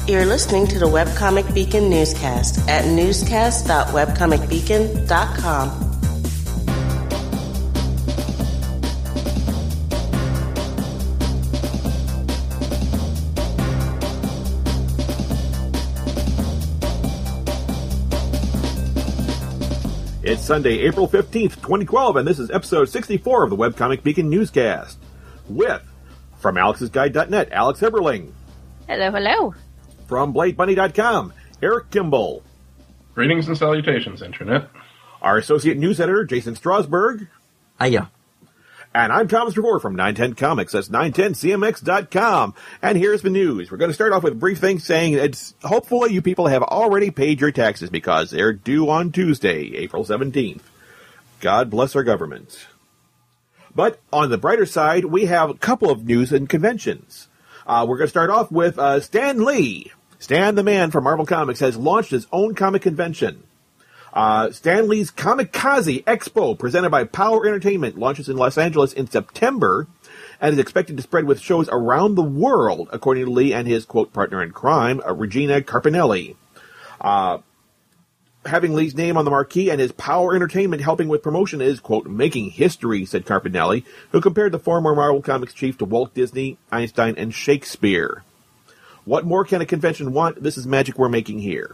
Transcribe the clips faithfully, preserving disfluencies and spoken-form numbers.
You're listening to the Webcomic Beacon newscast at newscast dot webcomic beacon dot com. It's Sunday, April fifteenth, twenty twelve, and this is episode sixty-four of the Webcomic Beacon newscast. With, from Alex's Guide dot net, Alex Eberling. Hello, hello. From Blade Bunny dot com, Eric Kimball. Greetings and salutations, Internet. Our associate news editor, Jason Strasberg. Hiya. And I'm Thomas Revore from nine ten Comics. That's nine ten C M X dot com. And here's the news. We're going to start off with a brief thing saying it's hopefully you people have already paid your taxes because they're due on Tuesday, April seventeenth. God bless our government. But on the brighter side, we have a couple of news and conventions. Uh, we're going to start off with uh, Stan Lee. Stan the Man from Marvel Comics has launched his own comic convention. Uh, Stan Lee's Comikaze Expo, presented by Power Entertainment, launches in Los Angeles in September and is expected to spread with shows around the world, according to Lee and his, quote, partner in crime, uh, Regina Carpinelli. Uh, having Lee's name on the marquee and his Power Entertainment helping with promotion is, quote, making history, said Carpinelli, who compared the former Marvel Comics chief to Walt Disney, Einstein, and Shakespeare. What more can a convention want? This is magic we're making here.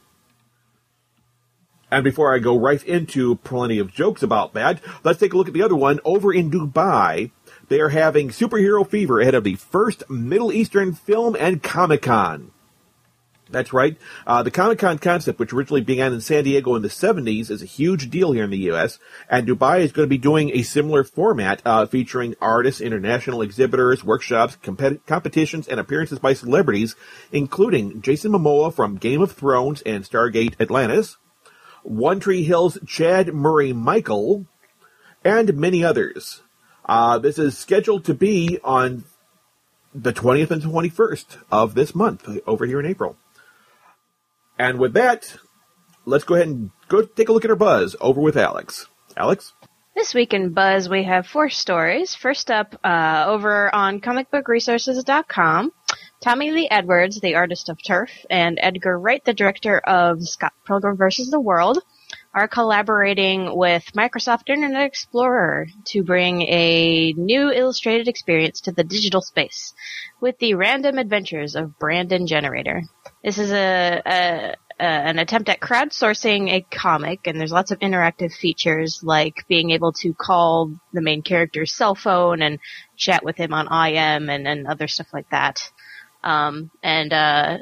And before I go right into plenty of jokes about that, let's take a look at the other one. Over in Dubai, they are having superhero fever ahead of the first Middle Eastern Film and Comic-Con. That's right. Uh, the Comic-Con concept, which originally began in San Diego in the seventies, is a huge deal here in the U S, and Dubai is going to be doing a similar format, uh, featuring artists, international exhibitors, workshops, compet- competitions, and appearances by celebrities, including Jason Momoa from Game of Thrones and Stargate Atlantis, One Tree Hill's Chad Murray Michael, and many others. Uh, this is scheduled to be on the twentieth and twenty-first of this month, over here in April. And with that, let's go ahead and go take a look at our buzz. Over with Alex. Alex? This week in Buzz, we have four stories. First up, uh, over on comic book resources dot com, Tommy Lee Edwards, the artist of Turf, and Edgar Wright, the director of Scott Pilgrim versus the World, are collaborating with Microsoft Internet Explorer to bring a new illustrated experience to the digital space with the Random Adventures of Brandon Generator. This is a, a, a an attempt at crowdsourcing a comic, and there's lots of interactive features like being able to call the main character's cell phone and chat with him on I M and, and other stuff like that. Um, and uh,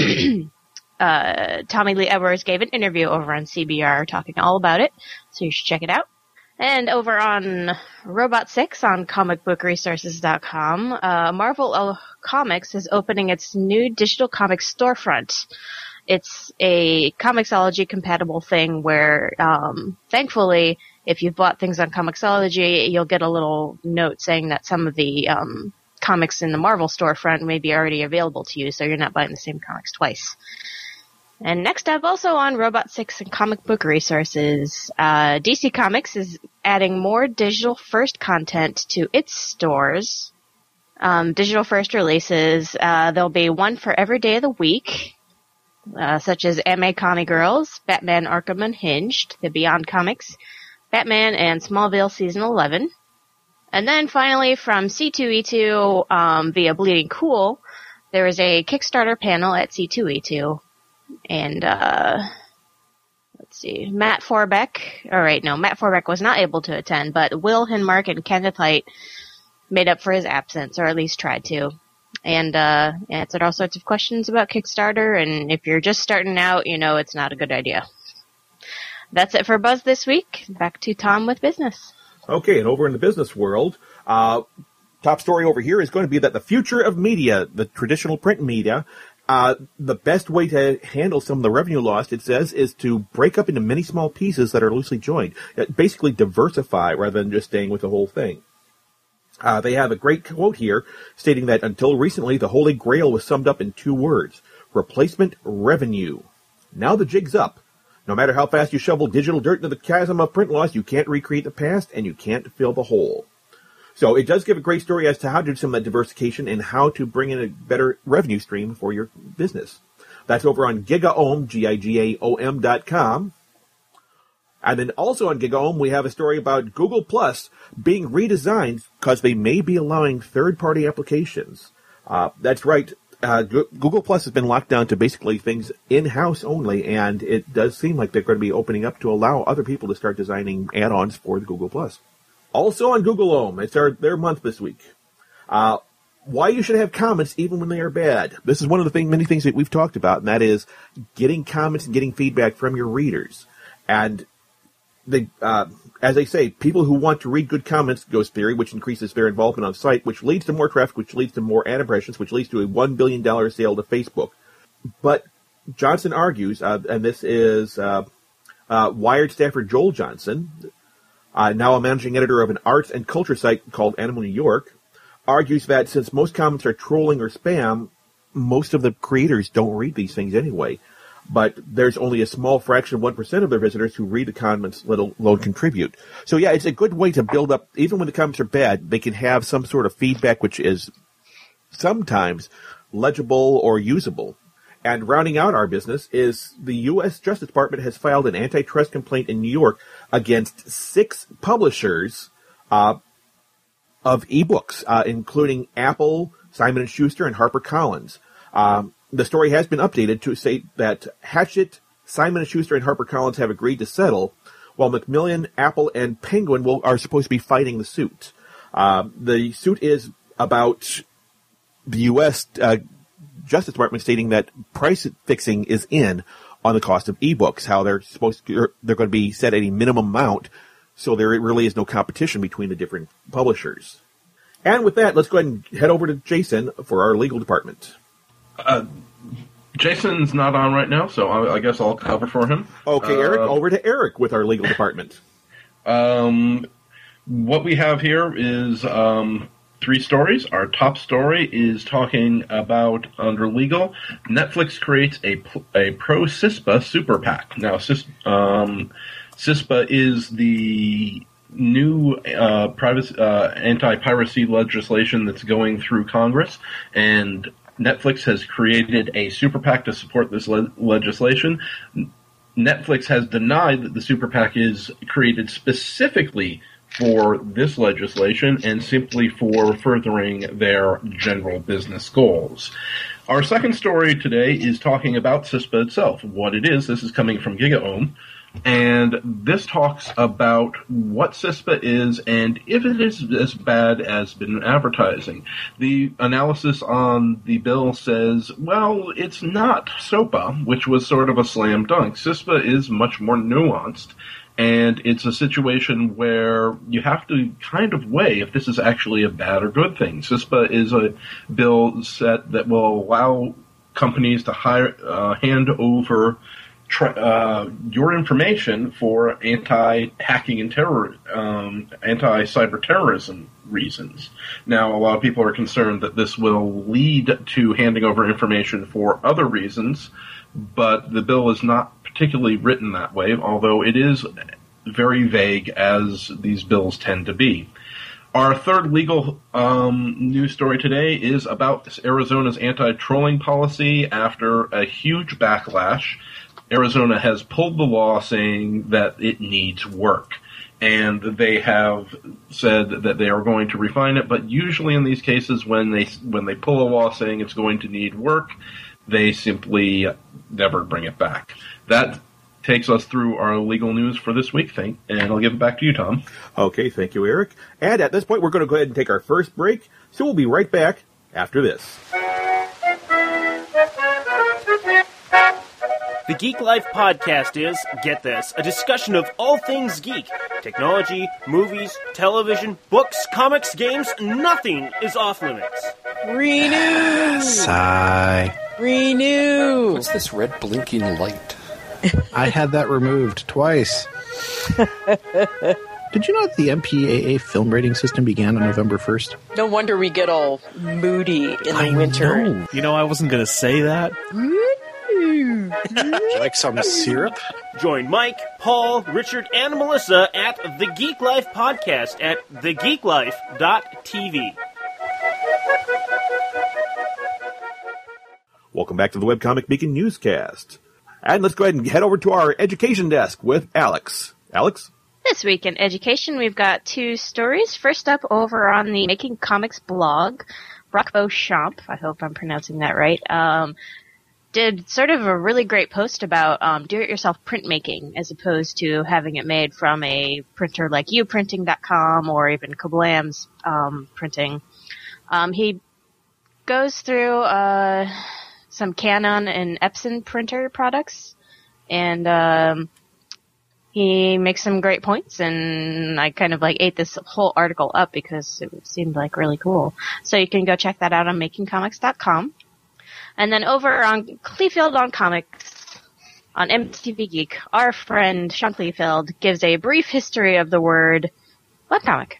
uh, Tommy Lee Edwards gave an interview over on C B R talking all about it, so you should check it out. And over on Robot six on comic book resources dot com, uh, Marvel Comics is opening its new digital comics storefront. It's a Comixology-compatible thing where, um, thankfully, if you've bought things on Comixology, you'll get a little note saying that some of the um, comics in the Marvel storefront may be already available to you, so you're not buying the same comics twice. And next up, also on Robot six and Comic Book Resources, uh, D C Comics is adding more digital-first content to its stores. Um, digital-first releases, uh, there'll be one for every day of the week, uh, such as M A Connie Girls, Batman Arkham Unhinged, The Beyond Comics, Batman and Smallville Season eleven. And then finally, from C two E two um, via Bleeding Cool, there is a Kickstarter panel at C two E two. And, uh, let's see, Matt Forbeck, all right, no, Matt Forbeck was not able to attend, but Will Hinmark and Kenneth Hite made up for his absence, or at least tried to. And, uh, answered all sorts of questions about Kickstarter, and if you're just starting out, you know it's not a good idea. That's it for Buzz this week. Back to Tom with business. Okay, and over in the business world, uh, top story over here is going to be that the future of media, the traditional print media, Uh, the best way to handle some of the revenue lost, it says, is to break up into many small pieces that are loosely joined. Basically diversify rather than just staying with the whole thing. Uh, they have a great quote here stating that until recently, the Holy Grail was summed up in two words: replacement revenue. Now the jig's up. No matter how fast you shovel digital dirt into the chasm of print loss, you can't recreate the past and you can't fill the hole. So it does give a great story as to how to do some of that diversification and how to bring in a better revenue stream for your business. That's over on GigaOM, G I G A O M dot com. And then also on GigaOM, we have a story about Google Plus being redesigned because they may be allowing third-party applications. Uh, that's right. Uh, Google Plus has been locked down to basically things in-house only, and it does seem like they're going to be opening up to allow other people to start designing add-ons for the Google Plus. Also on GoogleOM, it's our, their month this week. Uh, why you should have comments even when they are bad. This is one of the thing, many things that we've talked about, and that is getting comments and getting feedback from your readers. And they, uh, as I say, people who want to read good comments goes theory, which increases their involvement on site, which leads to more traffic, which leads to more ad impressions, which leads to a one billion dollars sale to Facebook. But Johnson argues, uh, and this is uh, uh, Wired staffer Joel Johnson, uh, now a managing editor of an arts and culture site called Animal New York, argues that since most comments are trolling or spam, most of the creators don't read these things anyway. But there's only a small fraction of one percent of their visitors who read the comments, let alone contribute. So yeah, it's a good way to build up, even when the comments are bad, they can have some sort of feedback which is sometimes legible or usable. And rounding out our business is the U S Justice Department has filed an antitrust complaint in New York against six publishers uh, of ebooks, uh, including Apple, Simon and Schuster, and HarperCollins. Um, The story has been updated to say that Hachette, Simon and Schuster, and HarperCollins have agreed to settle, while Macmillan, Apple, and Penguin will, are supposed to be fighting the suit. Uh, the suit is about the U S Uh, Justice Department stating that price fixing is in on the cost of ebooks, how they're supposed to, they're going to be set at a minimum amount, so there really is no competition between the different publishers. And with that, let's go ahead and head over to Jason for our legal department. Uh, Jason's not on right now, so I, I guess I'll cover for him. Okay, Eric, uh, over to Eric with our legal department. Um, what we have here is um, three stories. Our top story is talking about, under legal, Netflix creates a, a pro-CISPA super PAC. Now, CIS, um, CISPA is the new uh, privacy, uh, anti-piracy legislation that's going through Congress, and Netflix has created a super PAC to support this le- legislation. Netflix has denied that the super PAC is created specifically for this legislation and simply for furthering their general business goals. Our second story today is talking about CISPA itself, what it is. This is coming from GigaOM. And this talks about what CISPA is and if it is as bad as been advertising. The analysis on the bill says, well, it's not SOPA, which was sort of a slam dunk. CISPA is much more nuanced, and it's a situation where you have to kind of weigh if this is actually a bad or good thing. CISPA is a bill set that will allow companies to hire, uh, hand over Uh, your information for anti-hacking and terror, um, anti-cyber terrorism reasons. Now, a lot of people are concerned that this will lead to handing over information for other reasons, but the bill is not particularly written that way, although it is very vague, as these bills tend to be. Our third legal um, news story today is about Arizona's anti-trolling policy after a huge backlash. Arizona has pulled the law saying that it needs work, and they have said that they are going to refine it, but usually in these cases when they when they pull a law saying it's going to need work, they simply never bring it back. That takes us through our legal news for this week, thing, and I'll give it back to you, Tom. Okay, thank you, Eric. And at this point, we're going to go ahead and take our first break, so we'll be right back after this. The Geek Life podcast is, get this, a discussion of all things geek. Technology, movies, television, books, comics, games, nothing is off limits. Renew! Sigh. Renew! What's this red blinking light? I had that removed twice. Did you know that the M P A A film rating system began on November first? No wonder we get all moody in the I winter. know. You know, I wasn't going to say that. Renew! Would you like some syrup? Join Mike, Paul, Richard, and Melissa at the Geek Life Podcast at the geek life dot t v. Welcome back to the Webcomic Beacon newscast. And let's go ahead and head over to our education desk with Alex. Alex? This week in education, we've got two stories. First up, over on the Making Comics blog, Brock Beauchamp, I hope I'm pronouncing that right, um, did sort of a really great post about um, do-it-yourself printmaking as opposed to having it made from a printer like you printing dot com or even Kablam's um, printing. Um, he goes through uh, some Canon and Epson printer products, and um, he makes some great points, and I kind of like ate this whole article up because it seemed like really cool. So you can go check that out on making comics dot com. And then over on Kleefeld on Comics, on M T V Geek, our friend Sean Kleefeld gives a brief history of the word webcomic.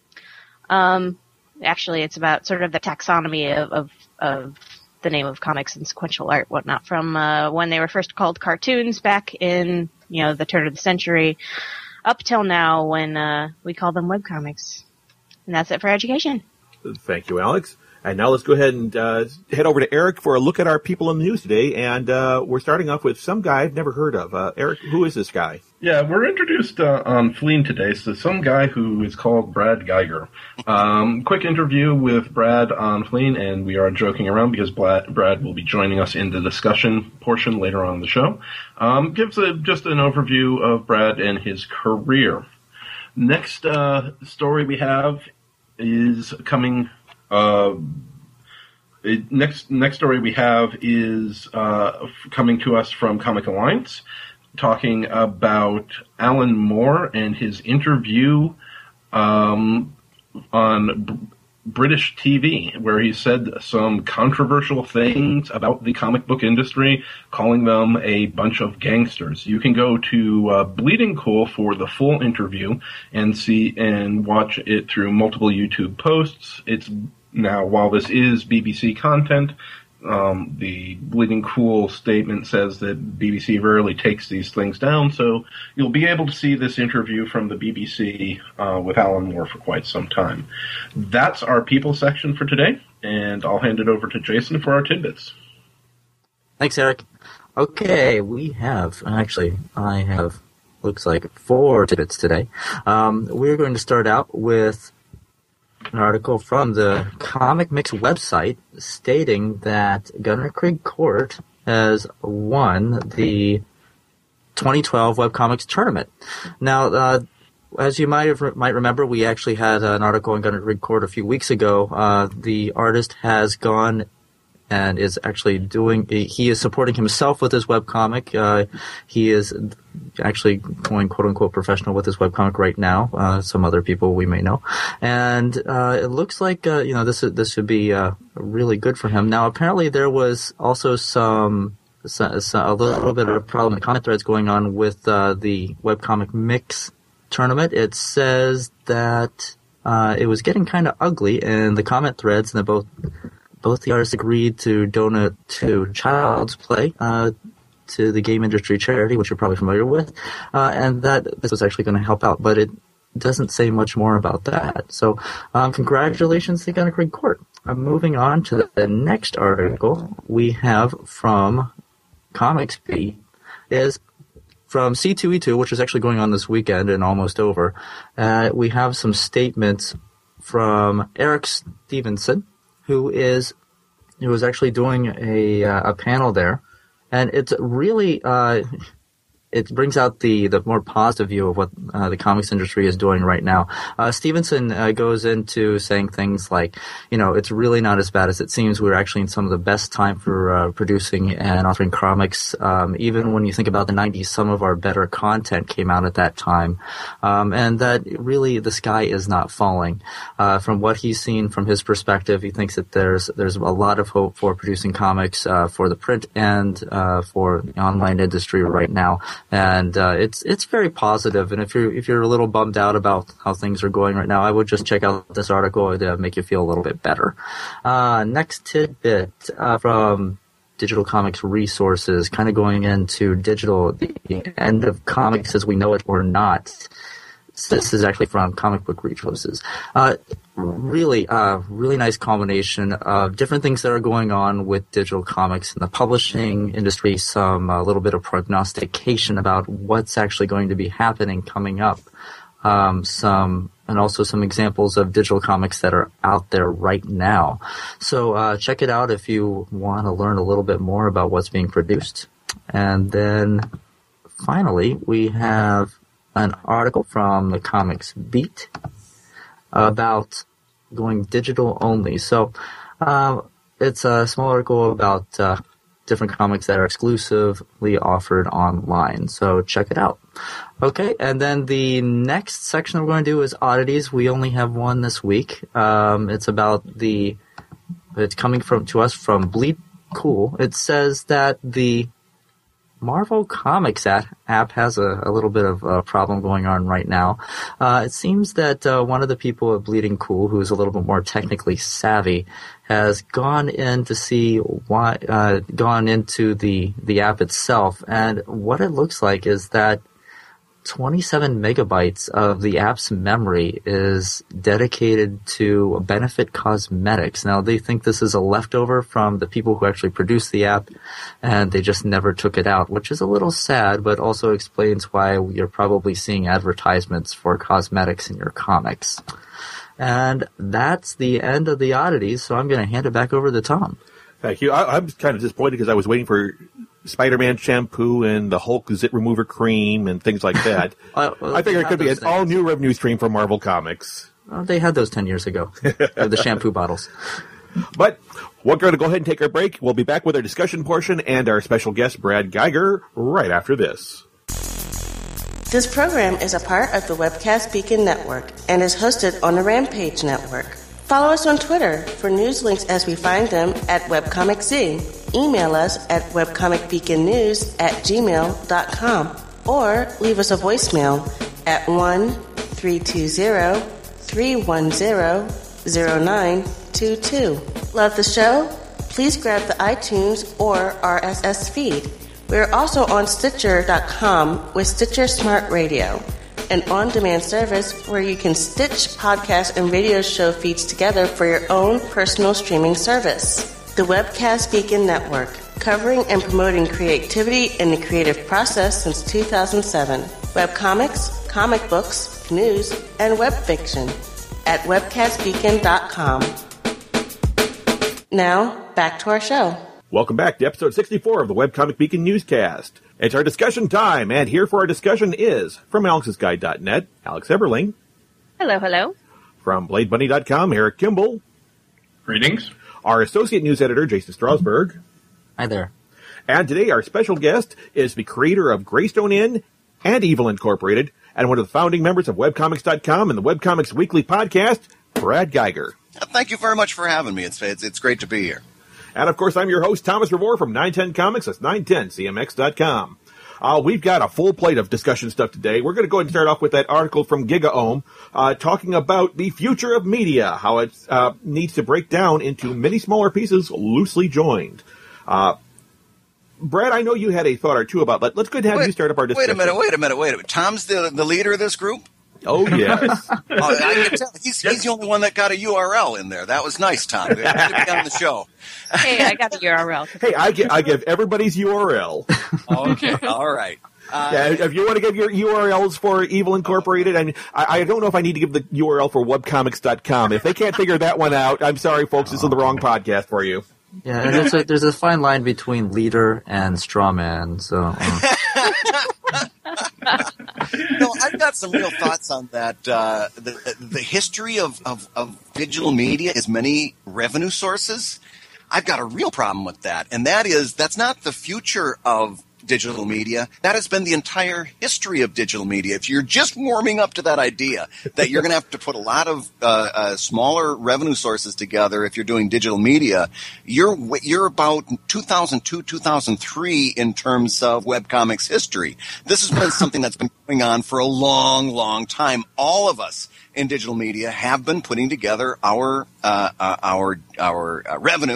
Um, actually, it's about sort of the taxonomy of, of, of the name of comics and sequential art, whatnot, from uh, when they were first called cartoons back in, you know, the turn of the century, up till now when uh, we call them webcomics. And that's it for education. Thank you, Alex. And now let's go ahead and uh, head over to Eric for a look at our people in the news today. And uh, we're starting off with some guy I've never heard of. Uh, Eric, who is this guy? Yeah, we're introduced uh, on Fleen today, so some guy who is called Brad Geiger. Um, quick interview with Brad on Fleen, and we are joking around because Brad, Brad will be joining us in the discussion portion later on in the show. Um, gives a, just an overview of Brad and his career. Next uh, story we have is coming... Uh, it, next next story we have is uh, coming to us from Comic Alliance, talking about Alan Moore and his interview um, on B- British T V, where he said some controversial things about the comic book industry, calling them a bunch of gangsters. You can go to uh, Bleeding Cool for the full interview and see and watch it through multiple YouTube posts. It's Now, while this is B B C content, um, the Bleeding Cool statement says that B B C rarely takes these things down, so you'll be able to see this interview from the B B C uh, with Alan Moore for quite some time. That's our people section for today, and I'll hand it over to Jason for our tidbits. Thanks, Eric. Okay, we have, actually, I have, looks like four tidbits today. Um, we're going to start out with an article from the Comic Mix website stating that Gunner Creek Court has won the twenty twelve Webcomics tournament. Now, uh, as you might have, might remember, we actually had an article on Gunner Creek Court a few weeks ago. Uh, the artist has gone and is actually doing, he is supporting himself with his webcomic. Uh, he is actually going quote-unquote professional with his webcomic right now. Uh, some other people we may know. And uh, it looks like, uh, you know, this this should be uh, really good for him. Now, apparently there was also some, some, some a little bit of a problem in comment threads going on with uh, the Webcomic Mix tournament. It says that uh, it was getting kind of ugly in the comment threads, and they both... Both the artists agreed to donate to Child's Play, uh, to the game industry charity, which you're probably familiar with, uh, and that this was actually going to help out, but it doesn't say much more about that. So, um, congratulations to Gunner Creek Court. Uh, moving on to the next article we have from Comics Beat is from C two E two, which is actually going on this weekend and almost over. Uh, we have some statements from Eric Stevenson, who is who is actually doing a uh, a panel there, and it's really uh, it brings out the, the more positive view of what uh, the comics industry is doing right now. Uh, Stevenson uh, goes into saying things like, you know, it's really not as bad as it seems. We're actually in some of the best time for uh, producing and authoring comics. Um, even when you think about the nineties, some of our better content came out at that time, um, and that really the sky is not falling. Uh, from what he's seen from his perspective, he thinks that there's there's a lot of hope for producing comics uh, for the print and uh, for the online industry right now. And uh, it's it's very positive. And if you're if you're a little bummed out about how things are going right now, I would just check out this article to make you feel a little bit better. Uh, next tidbit uh, from digital comics resources, kind of going into digital, the end of comics as we know it or not. So this is actually from Comic Book Resources. Uh, really, uh, really nice combination of different things that are going on with digital comics in the publishing industry, some a little bit of prognostication about what's actually going to be happening coming up, um, some and also some examples of digital comics that are out there right now. So uh, check it out if you want to learn a little bit more about what's being produced. And then finally, we have an article from the Comics Beat about going digital only. So uh, it's a small article about uh, different comics that are exclusively offered online. So check it out. Okay, and then the next section we're going to do is oddities. We only have one this week. Um, it's about the, it's coming from to us from Bleed Cool. It says that the Marvel Comics app has a, a little bit of a problem going on right now. Uh, it seems that uh, one of the people at Bleeding Cool, who's a little bit more technically savvy, has gone in to see why, uh, gone into the the app itself, and what it looks like is that twenty-seven megabytes of the app's memory is dedicated to Benefit Cosmetics. Now, they think this is a leftover from the people who actually produced the app, and they just never took it out, which is a little sad, but also explains why you're probably seeing advertisements for cosmetics in your comics. And that's the end of the oddities, so I'm going to hand it back over to Tom. Thank you. I, I'm kind of disappointed because I was waiting for Spider-Man shampoo and the Hulk zit remover cream and things like that. uh, well, I figure it could be an things. all-new revenue stream for Marvel Comics. Well, they had those ten years ago, the shampoo bottles. But we're going to go ahead and take our break. We'll be back with our discussion portion and our special guest, Brad Geiger, right after this. This program is a part of the Webcast Beacon Network and is hosted on the Rampage Network. Follow us on Twitter for news links as we find them at WebcomicZ. Email us at webcomicbeaconnews at gmail dot com or leave us a voicemail at one three two zero three one zero zero nine two two. Love the show? Please grab the iTunes or R S S feed. We're also on Stitcher dot com with Stitcher Smart Radio, an on-demand service where you can stitch podcast and radio show feeds together for your own personal streaming service. The Webcast Beacon Network, covering and promoting creativity in the creative process since two thousand seven. Webcomics, comic books, news, and web fiction at webcast beacon dot com. Now, back to our show. Welcome back to episode sixty-four of the Webcomic Beacon Newscast. It's our discussion time, and here for our discussion is, from Alex's Guide dot net, Alex Eberling. Hello, hello. From Blade Bunny dot com, Eric Kimball. Greetings. Our associate news editor, Jason Strasberg. Hi there. And today our special guest is the creator of Greystone Inn and Evil Incorporated, and one of the founding members of webcomics dot com and the Webcomics Weekly podcast, Brad Geiger. Thank you very much for having me. It's it's, it's great to be here. And, of course, I'm your host, Thomas Revore from nine ten Comics. That's nine ten C M X dot com. Uh, we've got a full plate of discussion stuff today. We're going to go ahead and start off with that article from GigaOM uh, talking about the future of media, how it uh, needs to break down into many smaller pieces loosely joined. Uh, Brad, I know you had a thought or two about that. Let's go ahead and have wait, you start up our discussion. Wait a minute, wait a minute, wait a minute. Tom's the, the leader of this group? Oh, yes. oh, I can tell. He's, he's the only one that got a U R L in there. That was nice, Tom. Good to be on the show. Hey, I got the U R L. Hey, I give, I give everybody's U R L. Okay, all right. Uh, yeah, if you want to give your U R Ls for Evil Incorporated, I mean, I, I don't know if I need to give the U R L for webcomics dot com. If they can't figure that one out, I'm sorry, folks. This is the wrong podcast for you. Yeah, and there's a, there's a fine line between leader and straw man, so... Um. No, I've got some real thoughts on that. Uh, the, the history of, of, of digital media is many revenue sources. I've got a real problem with that, and that is that's not the future of digital media. That has been the entire history of digital media. If you're just warming up to that idea that you're going to have to put a lot of uh, uh, smaller revenue sources together if you're doing digital media, you're you're about two thousand two, two thousand three in terms of webcomics history. This has been something that's been going on for a long, long time. All of us in digital media have been putting together our uh, uh, our our uh, revenue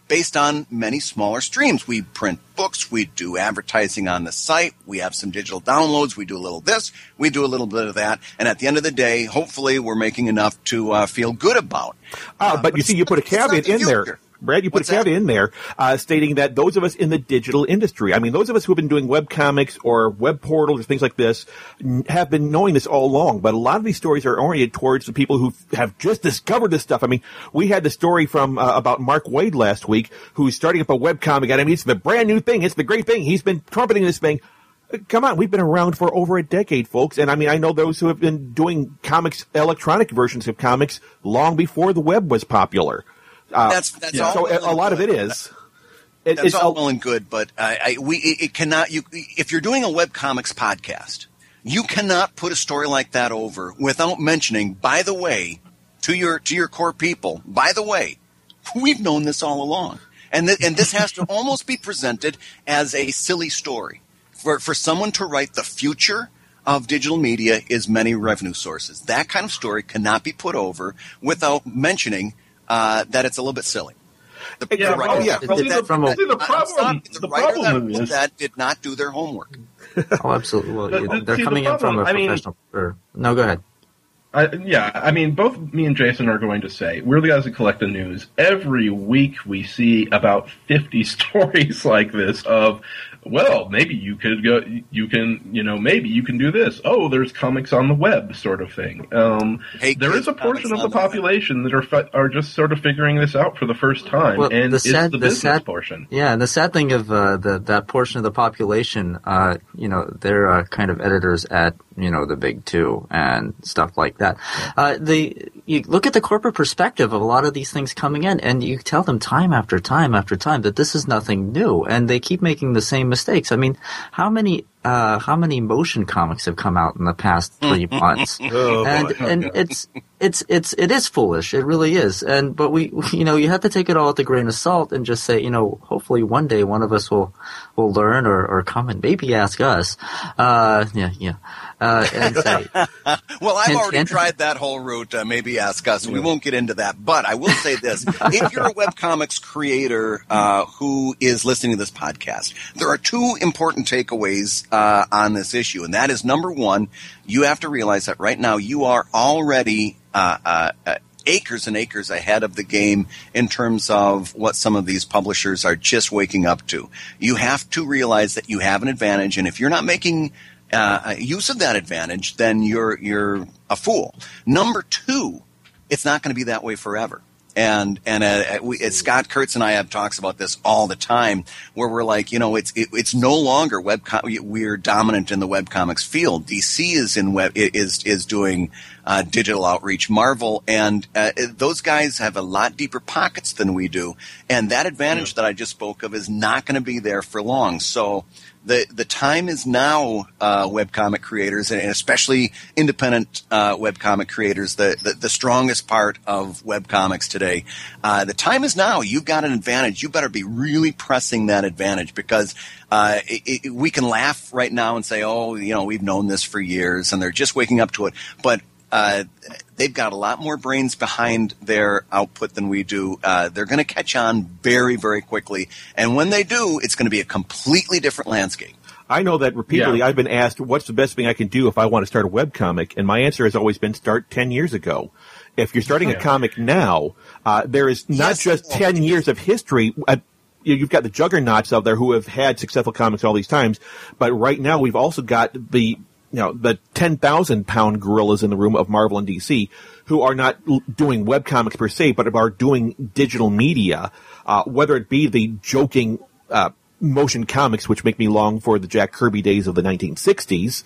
based on many smaller streams. We print books, we do advertising on the site, we have some digital downloads, we do a little this, we do a little bit of that, and at the end of the day, hopefully we're making enough to uh, feel good about. Uh, uh, but, but you see, you put a caveat in there. Brad, you put What's a caveat that? in there uh, stating that those of us in the digital industry, I mean, those of us who have been doing webcomics or web portals or things like this n- have been knowing this all along. But a lot of these stories are oriented towards the people who have just discovered this stuff. I mean, we had the story from uh, about Mark Wade last week, who's starting up a webcomic. I mean, it's the brand new thing. It's the great thing. He's been trumpeting this thing. Come on, we've been around for over a decade, folks. And I mean, I know those who have been doing comics, electronic versions of comics, long before the web was popular. Uh, that's that's yeah. all. So well a lot good. of it is. It, that's it's all well and good, but I, I, we it, it cannot. You if you're doing a webcomics podcast, you cannot put a story like that over without mentioning. By the way, to your to your core people. By the way, we've known this all along, and th- and this has to almost be presented as a silly story for for someone to write. The future of digital media is many revenue sources. That kind of story cannot be put over without mentioning. Uh, that it's a little bit silly. The, yeah, the writer, well, yeah. Well, that, see, that, the, that, see, the problem, the the writer problem that, is that did not do their homework. Oh, absolutely. Well, the, the, they're see, coming the in from a problem, professional. I mean, or, no, go ahead. I, yeah, I mean, both me and Jason are going to say, we're the guys that collect the news. Every week we see about fifty stories like this of, well, maybe you could go, you can, you know, maybe you can do this. Oh, there's comics on the web sort of thing. Um, hey, there is a portion of the, the population that are fi- are just sort of figuring this out for the first time, well, and the it's sad, the, the business sad, portion. Yeah, and the sad thing of uh, the, that portion of the population, uh, you know, they're uh, kind of editors at, you know, the big two and stuff like that. Uh, the you look at the corporate perspective of a lot of these things coming in, and you tell them time after time after time that this is nothing new, and they keep making the same mistakes. I mean, how many uh, how many motion comics have come out in the past three months? oh, and boy. and it's it's it's it is foolish. It really is. And but we you know you have to take it all with a grain of salt and just say, you know, hopefully one day one of us will will learn or, or come and maybe ask us. Uh, yeah, yeah. Uh, and say, well, I've and, already and, tried that whole route. Uh, maybe ask us. We won't get into that. But I will say this. If you're a webcomics creator uh, who is listening to this podcast, there are two important takeaways uh, on this issue. And that is, number one, you have to realize that right now you are already uh, uh, uh, acres and acres ahead of the game in terms of what some of these publishers are just waking up to. You have to realize that you have an advantage. And if you're not making Uh, use of that advantage, then you're you're a fool. Number two, it's not going to be that way forever. And and uh, we, uh, Scott Kurtz and I have talks about this all the time, where we're like, you know, it's it, it's no longer web. We're dominant in the webcomics field. D C is in web is is doing uh, digital outreach. Marvel and uh, those guys have a lot deeper pockets than we do, and that advantage yeah. that I just spoke of is not going to be there for long. So. The the time is now, uh, webcomic creators, and especially independent uh, webcomic creators, the, the, the strongest part of webcomics today. Uh, the time is now. You've got an advantage. You better be really pressing that advantage, because uh, it, it, we can laugh right now and say, oh, you know, we've known this for years, and they're just waking up to it. But uh, they've got a lot more brains behind their output than we do. Uh, they're going to catch on very, very quickly. And when they do, it's going to be a completely different landscape. I know that repeatedly yeah. I've been asked, what's the best thing I can do if I want to start a webcomic? And my answer has always been, start ten years ago. If you're starting yeah. a comic now, uh, there is not yes, just ten years of history. Uh, you've got the juggernauts out there who have had successful comics all these times. But right now we've also got the You know, the ten thousand pound gorillas in the room of Marvel and D C, who are not l- doing webcomics per se, but are doing digital media, uh, whether it be the joking uh, motion comics, which make me long for the Jack Kirby days of the nineteen sixties,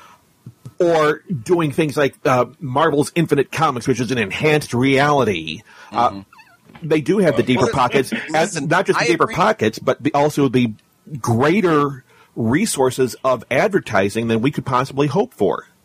or doing things like uh, Marvel's Infinite Comics, which is an enhanced reality. Mm-hmm. Uh, they do have the deeper well, pockets, listen, not just the I deeper agree. pockets, but the, also the greater resources of advertising than we could possibly hope for.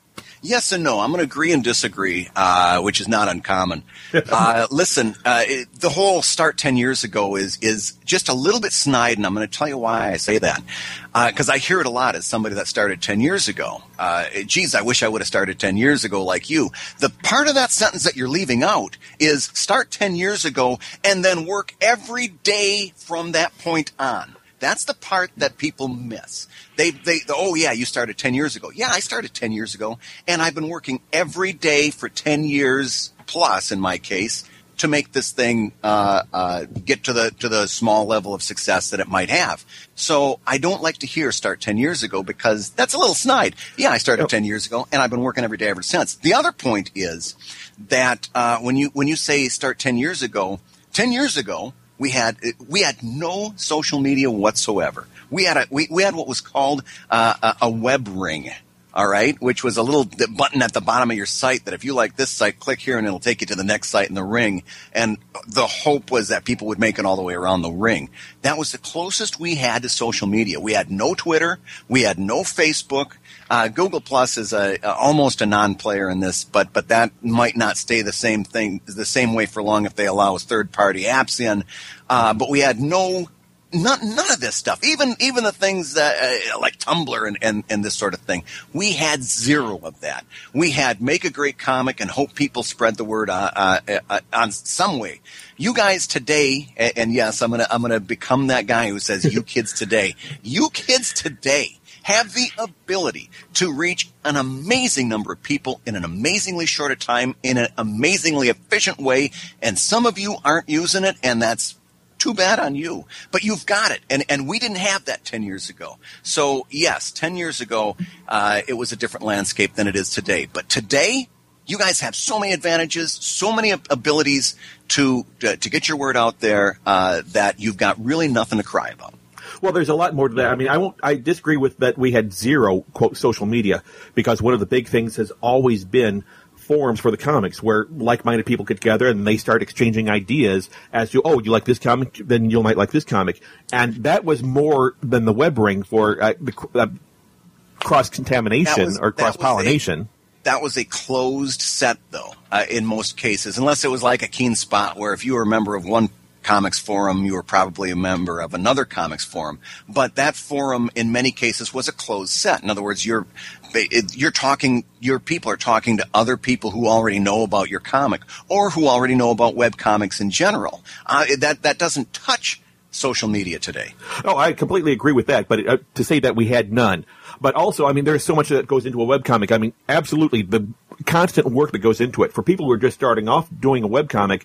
Yes and no. I'm going to agree and disagree, uh, which is not uncommon. Uh, listen, uh, it, the whole start ten years ago is is just a little bit snide, and I'm going to tell you why I say that. Because uh, I hear it a lot as somebody that started ten years ago. Uh, geez, I wish I would have started ten years ago like you. The part of that sentence that you're leaving out is start ten years ago and then work every day from that point on. That's the part that people miss. They, they, oh yeah, you started ten years ago. Yeah, I started ten years ago, and I've been working every day for ten years plus, in my case, to make this thing uh, uh, get to the to the small level of success that it might have. So I don't like to hear start ten years ago because that's a little snide. Yeah, I started ten years ago, and I've been working every day ever since. The other point is that uh, when you when you say start ten years ago, ten years ago. We had we had no social media whatsoever. We had a we, we had what was called uh, a, a web ring, all right, which was a little button at the bottom of your site that if you like this site, click here and it'll take you to the next site in the ring. And the hope was that people would make it all the way around the ring. That was the closest we had to social media. We had no Twitter, we had no Facebook. Uh, Google Plus is a, a almost a non-player in this, but but that might not stay the same thing the same way for long if they allow us third-party apps in. Uh, but we had no none, none of this stuff. Even even the things that uh, like Tumblr and, and and this sort of thing. We had zero of that. We had make a great comic and hope people spread the word uh, uh, uh, on some way. You guys today, and, and yes, I'm gonna I'm gonna become that guy who says you kids today. You kids today have the ability to reach an amazing number of people in an amazingly short a time, in an amazingly efficient way, and some of you aren't using it, and that's too bad on you. But you've got it, and, and we didn't have that ten years ago. So, yes, ten years ago, uh, it was a different landscape than it is today. But today, you guys have so many advantages, so many abilities to, to, to get your word out there uh, that you've got really nothing to cry about. Well, there's a lot more to that. I mean, I won't. I disagree with that. We had zero quote social media because one of the big things has always been forums for the comics where like-minded people get together and they start exchanging ideas as to, oh, you like this comic, then you might like this comic, and that was more than the web ring for uh, uh, cross-contamination or cross-pollination. That was a closed set, though, uh, in most cases, unless it was like a Keen Spot where if you were a member of one comics forum, you were probably a member of another comics forum. But that forum, in many cases, was a closed set. In other words, you're you're talking, your people are talking to other people who already know about your comic or who already know about web comics in general. Uh, that that doesn't touch social media today. Oh, I completely agree with that. But uh, to say that we had none. But also, I mean, there's so much that goes into a webcomic. I mean, absolutely, the constant work that goes into it. For people who are just starting off doing a webcomic,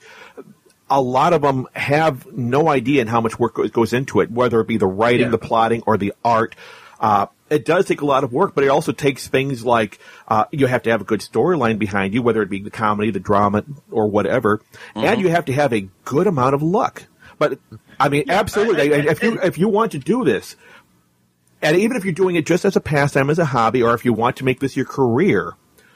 a lot of them have no idea in how much work goes into it, whether it be the writing, yeah. the plotting, or the art. Uh, it does take a lot of work, but it also takes things like uh, you have to have a good storyline behind you, whether it be the comedy, the drama, or whatever, mm-hmm. and you have to have a good amount of luck. But, I mean, yeah, absolutely, I, I, if you if you want to do this, and even if you're doing it just as a pastime, as a hobby, or if you want to make this your career,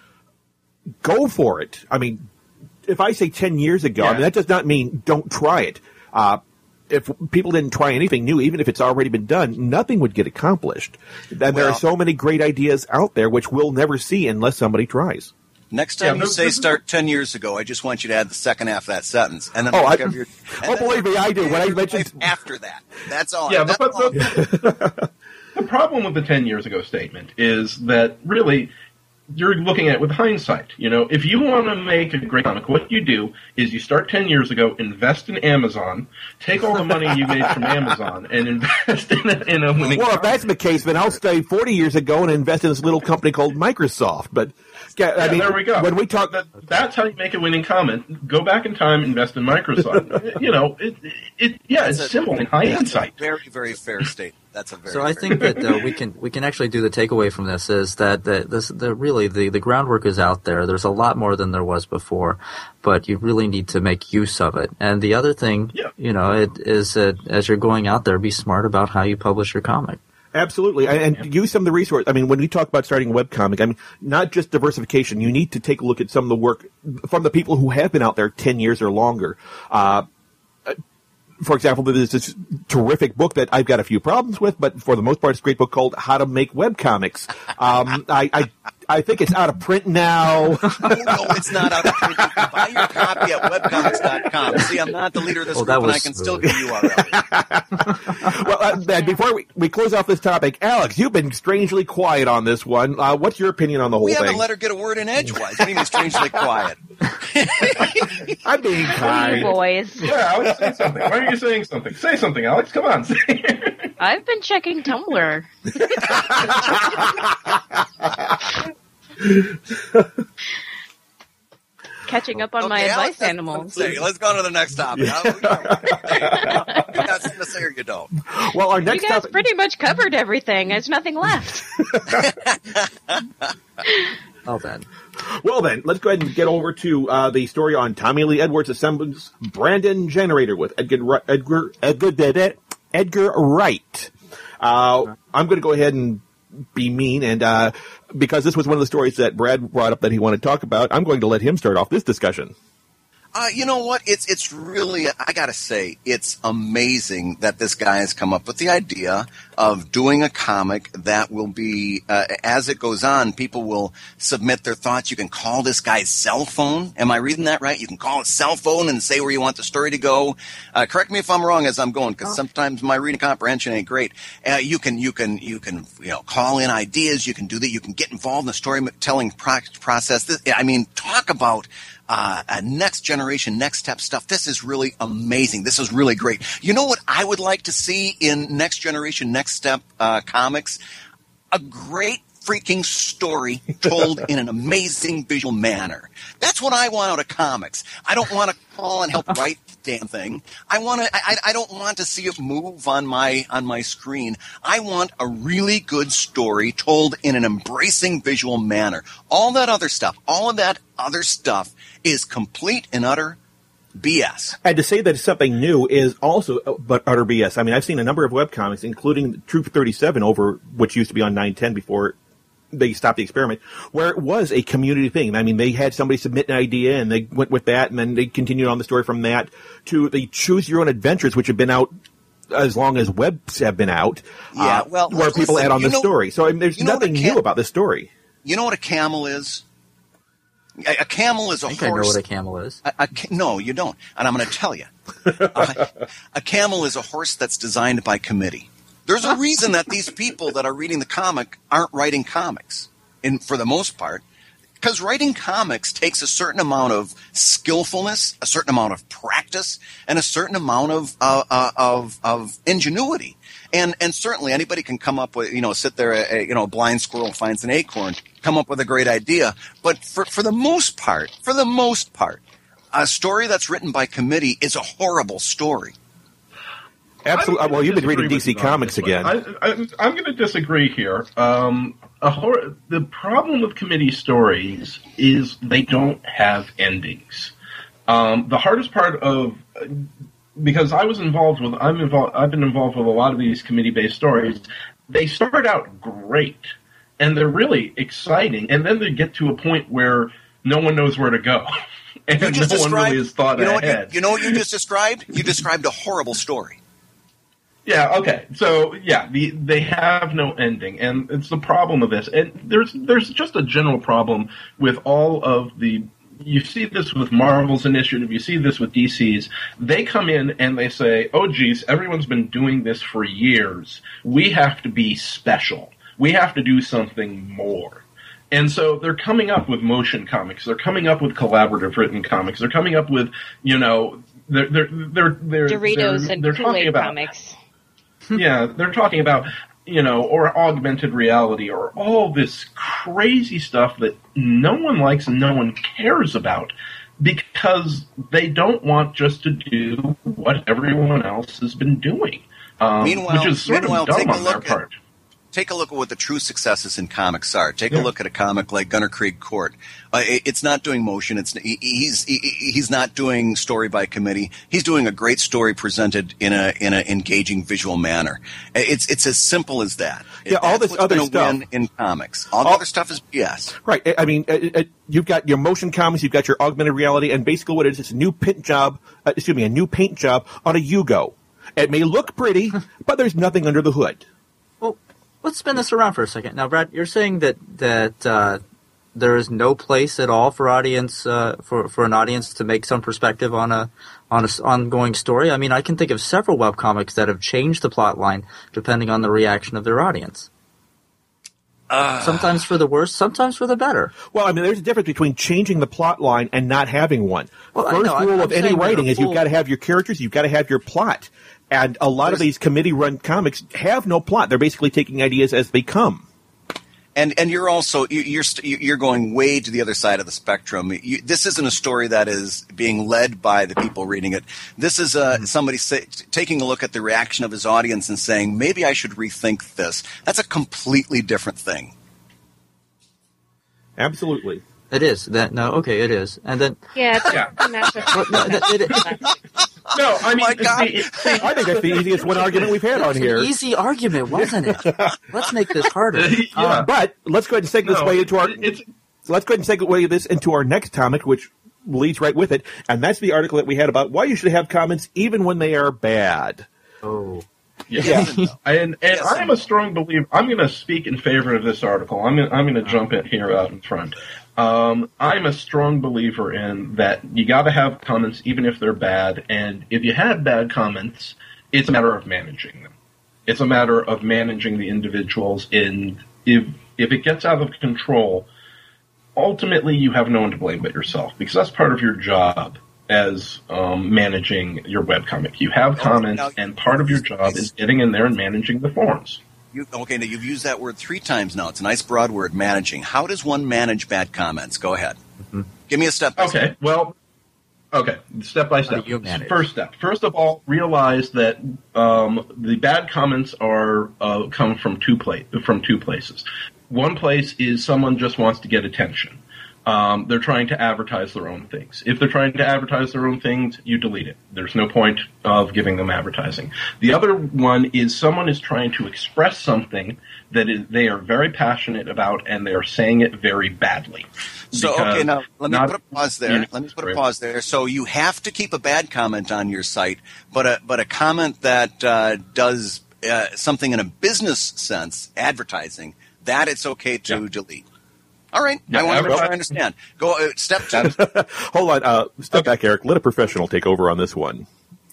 go for it. I mean, if I say ten years ago, yeah. I mean, that does not mean don't try it. Uh, if people didn't try anything new, even if it's already been done, nothing would get accomplished. And well, there are so many great ideas out there which we'll never see unless somebody tries. Next time yeah, you say start ten years ago, I just want you to add the second half of that sentence. And then oh, I, your, oh believe me, I do. When I mentioned after that, that's all. Yeah, that's but, all. but the problem with the ten years ago statement is that really you're looking at it with hindsight. You know, if you want to make a great comic, what you do is you start ten years ago, invest in Amazon, take all the money you made from Amazon, and invest in a, in a winning Well, comic. If that's the case, then I'll stay forty years ago and invest in this little company called Microsoft. But yeah, I yeah, mean, there we go. When we talk, that, that's how you make a winning comic. Go back in time, invest in Microsoft. you know, it, it yeah, that's it's a, simple in hindsight. Very, very fair statement. That's a very. So I think that uh, we can we can actually do the takeaway from this is that the, this the really the, the groundwork is out there. There's a lot more than there was before, but you really need to make use of it. And the other thing, yeah. you know, it is that as you're going out there, be smart about how you publish your comic. Absolutely, and, and use some of the resources. I mean, when we talk about starting a webcomic, I mean, not just diversification. You need to take a look at some of the work from the people who have been out there ten years or longer. Uh, for example, there's this terrific book that I've got a few problems with, but for the most part, it's a great book called How to Make Webcomics. Um, I, I I think it's out of print now. Oh, no, it's not out of print. You can buy your copy at webcomics dot com. See, I'm not the leader of this Oh, group, that and was I can smooth. still give you U R L. Well, uh, then before we, we close off this topic, Alex, you've been strangely quiet on this one. Uh, what's your opinion on the whole We thing? haven't let her get a word in edgewise. What do you mean strangely quiet? I'm being You kind. boys. Yeah, Alex, say something. Why are you saying something? Say something, Alex. Come on. Say it. I've been checking Tumblr. Catching up on my Okay, advice Alex, that's animals. what I'm saying. Let's go on to the next topic. You got something to say or you don't. Well, our You next guys topic. pretty much covered everything. There's nothing left. Well then. Well, then, let's go ahead and get over to uh, the story on Tommy Lee Edwards Assembly's Brandon Generator with Edgar Ri- Edgar Edgar, Edgar Wright. Uh, I'm going to go ahead and be mean, and uh, because this was one of the stories that Brad brought up that he wanted to talk about, I'm going to let him start off this discussion. Uh, you know what? It's it's really, I gotta say, it's amazing that this guy has come up with the idea of doing a comic that will be, uh, as it goes on, people will submit their thoughts. You can call this guy's cell phone. Am I reading that right? You can call his cell phone and say where you want the story to go. Uh, correct me if I'm wrong as I'm going, because sometimes my reading comprehension ain't great. Uh, you can, you can, you can, you know, call in ideas. You can do that. You can get involved in the storytelling pro- process. This, I mean, talk about Uh, uh, next generation, next step stuff. This is really amazing. This is really great. You know what I would like to see in next generation, next step uh, comics? A great freaking story told in an amazing visual manner. That's what I want out of comics. I don't want to call and help write the damn thing. I want to. I, I don't want to see it move on my on my screen. I want a really good story told in an embracing visual manner. All that other stuff, all of that other stuff is complete and utter B S. And to say that it's something new is also uh, but utter B S. I mean, I've seen a number of webcomics, including Troop thirty-seven over, which used to be on nine ten before they stopped the experiment, where it was a community thing. I mean, they had somebody submit an idea, and they went with that, and then they continued on the story from that to the Choose Your Own Adventures, which have been out as long as webs have been out. Yeah, uh, well, where people listen, add on you the know- story. So I mean, there's you know what nothing a cam- new about this story. You know what a camel is? A, a camel is a I think I horse. know what a camel is. A, a, ca- no, you don't. And I'm going to tell you. Uh, a camel is a horse that's designed by committee. There's a reason that these people that are reading the comic aren't writing comics, in, for the most part. Because writing comics takes a certain amount of skillfulness, a certain amount of practice, and a certain amount of uh, uh, of, of ingenuity. And and certainly anybody can come up with, you know, sit there, uh, you know, a blind squirrel finds an acorn, come up with a great idea. But for, for the most part, for the most part, a story that's written by committee is a horrible story. Absolutely. Well, you've been reading D C Disagree with you on Comics this one. again. I, I, I'm going to disagree here. Um, a hor- the problem with committee stories is they don't have endings. Um, the hardest part of because I was involved with I'm involved I've been involved with a lot of these committee-based stories. They start out great and they're really exciting, and then they get to a point where no one knows where to go, and You just no one described, really has thought you know what ahead. you, you know what you just described? You described a horrible story. Yeah, okay. So, yeah, the, they have no ending, and it's the problem of this. And there's there's just a general problem with all of the... You see this with Marvel's initiative, you see this with D C's. They come in and they say, oh, geez, everyone's been doing this for years. We have to be special. We have to do something more. And so they're coming up with motion comics. They're coming up with collaborative written comics. They're coming up with, you know... They're, they're, they're, they're, Doritos they're, and they're talking Kool-Aid about comics. yeah, they're talking about, you know, or augmented reality or all this crazy stuff that no one likes and no one cares about because they don't want just to do what everyone else has been doing, um, Meanwhile- which is sort meanwhile, of dumb take a on their look at- part. Take a look at what the true successes in comics are. Take Yeah. a look at a comic like Gunner Krieg Court. Uh, it, it's not doing motion. It's he, he's he, he's not doing story by committee. He's doing a great story presented in a in an engaging visual manner. It's it's as simple as that. Yeah, all That's this what's other gonna stuff- win in comics. All the All- other stuff is B S. Right. I- I mean, uh, uh, you've got your motion comics, you've got your augmented reality, and basically what it is, it's a new paint job, uh, excuse me, a new paint job on a Yugo. It may look pretty, but there's nothing under the hood. Well, let's spin this around for a second. Now, Brad, you're saying that that uh, there is no place at all for audience uh, for for an audience to make some perspective on a on an ongoing story. I mean, I can think of several webcomics that have changed the plot line depending on the reaction of their audience. Uh, sometimes for the worse, sometimes for the better. Well, I mean, there's a difference between changing the plot line and not having one. Well, First know, rule I'm, of I'm any writing is full... you've got to have your characters, you've got to have your plot. And a lot There's... of these committee-run comics have no plot. They're basically taking ideas as they come. And and you're also you're you're going way to the other side of the spectrum. You, this isn't a story that is being led by the people reading it. This is uh, somebody say, taking a look at the reaction of his audience and saying, maybe I should rethink this. That's a completely different thing. Absolutely. It is. That no, okay, it is. And then yeah, it's yeah. a massive. Well, no, it, it, No, I mean, my God. the, the, I think that's the easiest one argument we've had on here. An easy argument, wasn't it? Let's make this harder. yeah. Um, but let's go ahead and segue this No, way into our. it's, let's go ahead and segue this into our next comic, which leads right with it, and that's the article that we had about why you should have comments even when they are bad. Oh. Yeah, yeah. and and yes, I am a strong believer. I'm going to speak in favor of this article. I'm gonna, I'm going to jump in here out in front. Um, I'm a strong believer in that you got to have comments even if they're bad, and if you had bad comments, it's a matter of managing them. It's a matter of managing the individuals, and if if it gets out of control, ultimately you have no one to blame but yourself, because that's part of your job as um, managing your webcomic. You have comments, now, and part of your job is getting in there and managing the forums. You, okay, now you've used that word three times now. It's a nice broad word, managing. How does one manage bad comments? Go ahead. Mm-hmm. Give me a step by okay, step. well, okay, step by step. First step. First of all, realize that um, the bad comments are uh, come from two pla- from two places. One place is someone just wants to get attention. Um, they're trying to advertise their own things. If they're trying to advertise their own things, you delete it. There's no point of giving them advertising. The other one is someone is trying to express something that is, they are very passionate about, and they are saying it very badly. So, okay, now let me not, put a pause there. Let me put a pause there. So you have to keep a bad comment on your site, but a, but a comment that uh, does uh, something in a business sense, advertising, that it's okay to yeah. delete. All right, yeah, I want to make sure I understand. Go uh, step two. Hold on, uh, step okay. back, Eric. Let a professional take over on this one.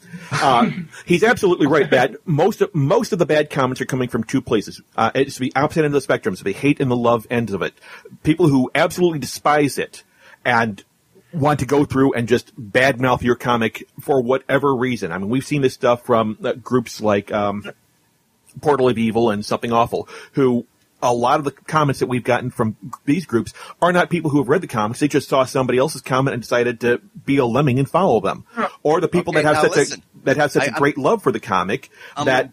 Uh, he's absolutely right, Bad. Most of, most of the bad comments are coming from two places. Uh, it's the opposite end of the spectrum, so the hate and the love ends of it. People who absolutely despise it and want to go through and just badmouth your comic for whatever reason. I mean, we've seen this stuff from uh, groups like um, Portal of Evil and Something Awful, who a lot of the comments that we've gotten from these groups are not people who have read the comics. They just saw somebody else's comment and decided to be a lemming and follow them. Or the people okay, that have such listen. a that have such I, a great love for the comic um, that.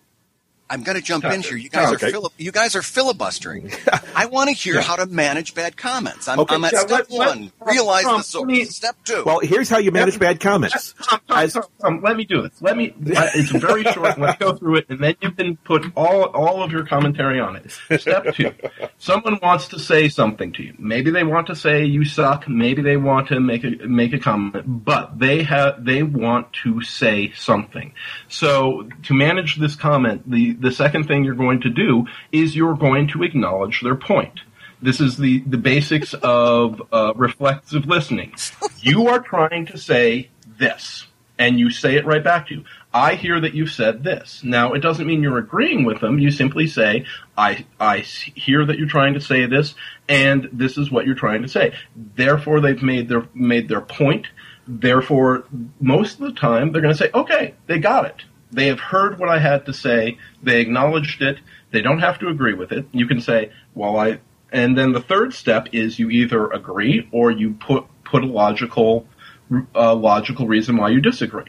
I'm going to jump in here. You guys okay. are fili- you guys are filibustering. I want to hear yeah. how to manage bad comments. I'm, okay. I'm at yeah, step let, one. Let, Realize um, the source. Me, step two. Well, here's how you manage bad comments. Tom, Tom, As, Tom, Tom, let me do this. Let me. Uh, it's very short. Let's go through it, and then you can put all all of your commentary on it. Step two. Someone wants to say something to you. Maybe they want to say you suck. Maybe they want to make a make a comment, but they have they want to say something. So to manage this comment, the the second thing you're going to do is you're going to acknowledge their point. This is the, the basics of uh, reflexive listening. You are trying to say this, and you say it right back to you. I hear that you said this. Now, it doesn't mean you're agreeing with them. You simply say, I, I hear that you're trying to say this, and this is what you're trying to say. Therefore, they've made their, made their point. Therefore, most of the time, they're going to say, okay, they got it. They have heard what I had to say. They acknowledged it. They don't have to agree with it. You can say, well, I, and then the third step is you either agree or you put, put a logical, uh, logical reason why you disagree.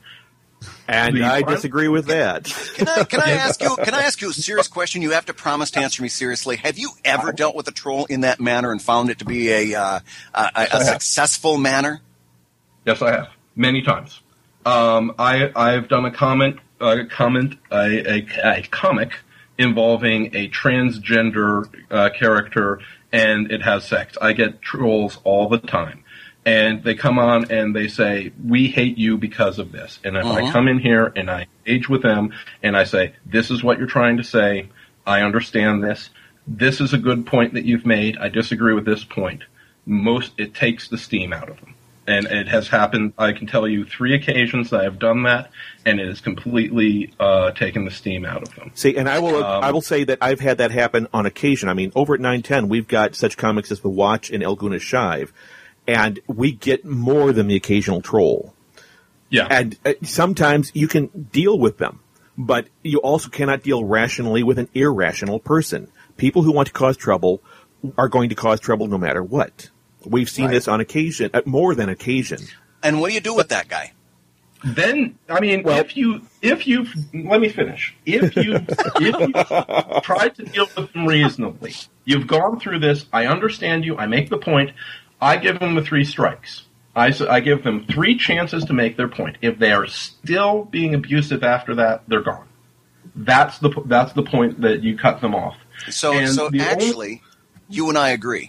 And the I disagree with that. Can I, can I ask you, can I ask you a serious question? You have to promise to answer me seriously. Have you ever dealt with a troll in that manner and found it to be a, uh, a, a, a successful manner? Yes, I have. Many times. Um, I, I've done a comment, a comment, a, a, a comic involving a transgender uh, character, and it has sex. I get trolls all the time, and they come on and they say, "We hate you because of this." And if uh-huh. I come in here and I engage with them and I say, "This is what you're trying to say. I understand this. This is a good point that you've made. I disagree with this point. Most it takes the steam out of them. And it has happened, I can tell you, three occasions that I have done that, and it has completely uh, taken the steam out of them. See, and I will Um, I will say that I've had that happen on occasion. I mean, over at nine ten, we've got such comics as The Watch and El Guna Shive, and we get more than the occasional troll. Yeah. And uh, sometimes you can deal with them, but you also cannot deal rationally with an irrational person. People who want to cause trouble are going to cause trouble no matter what. We've seen Right. this on occasion, uh, more than occasion. And what do you do with that guy? Then, I mean, Well- if you, if you, let me finish. If you, if you tried to deal with them reasonably, you've gone through this, I understand you, I make the point, I give them the three strikes. I, s- I give them three chances to make their point. If they are still being abusive after that, they're gone. That's the, p- that's the point that you cut them off. So, And so the only- actually, you and I agree.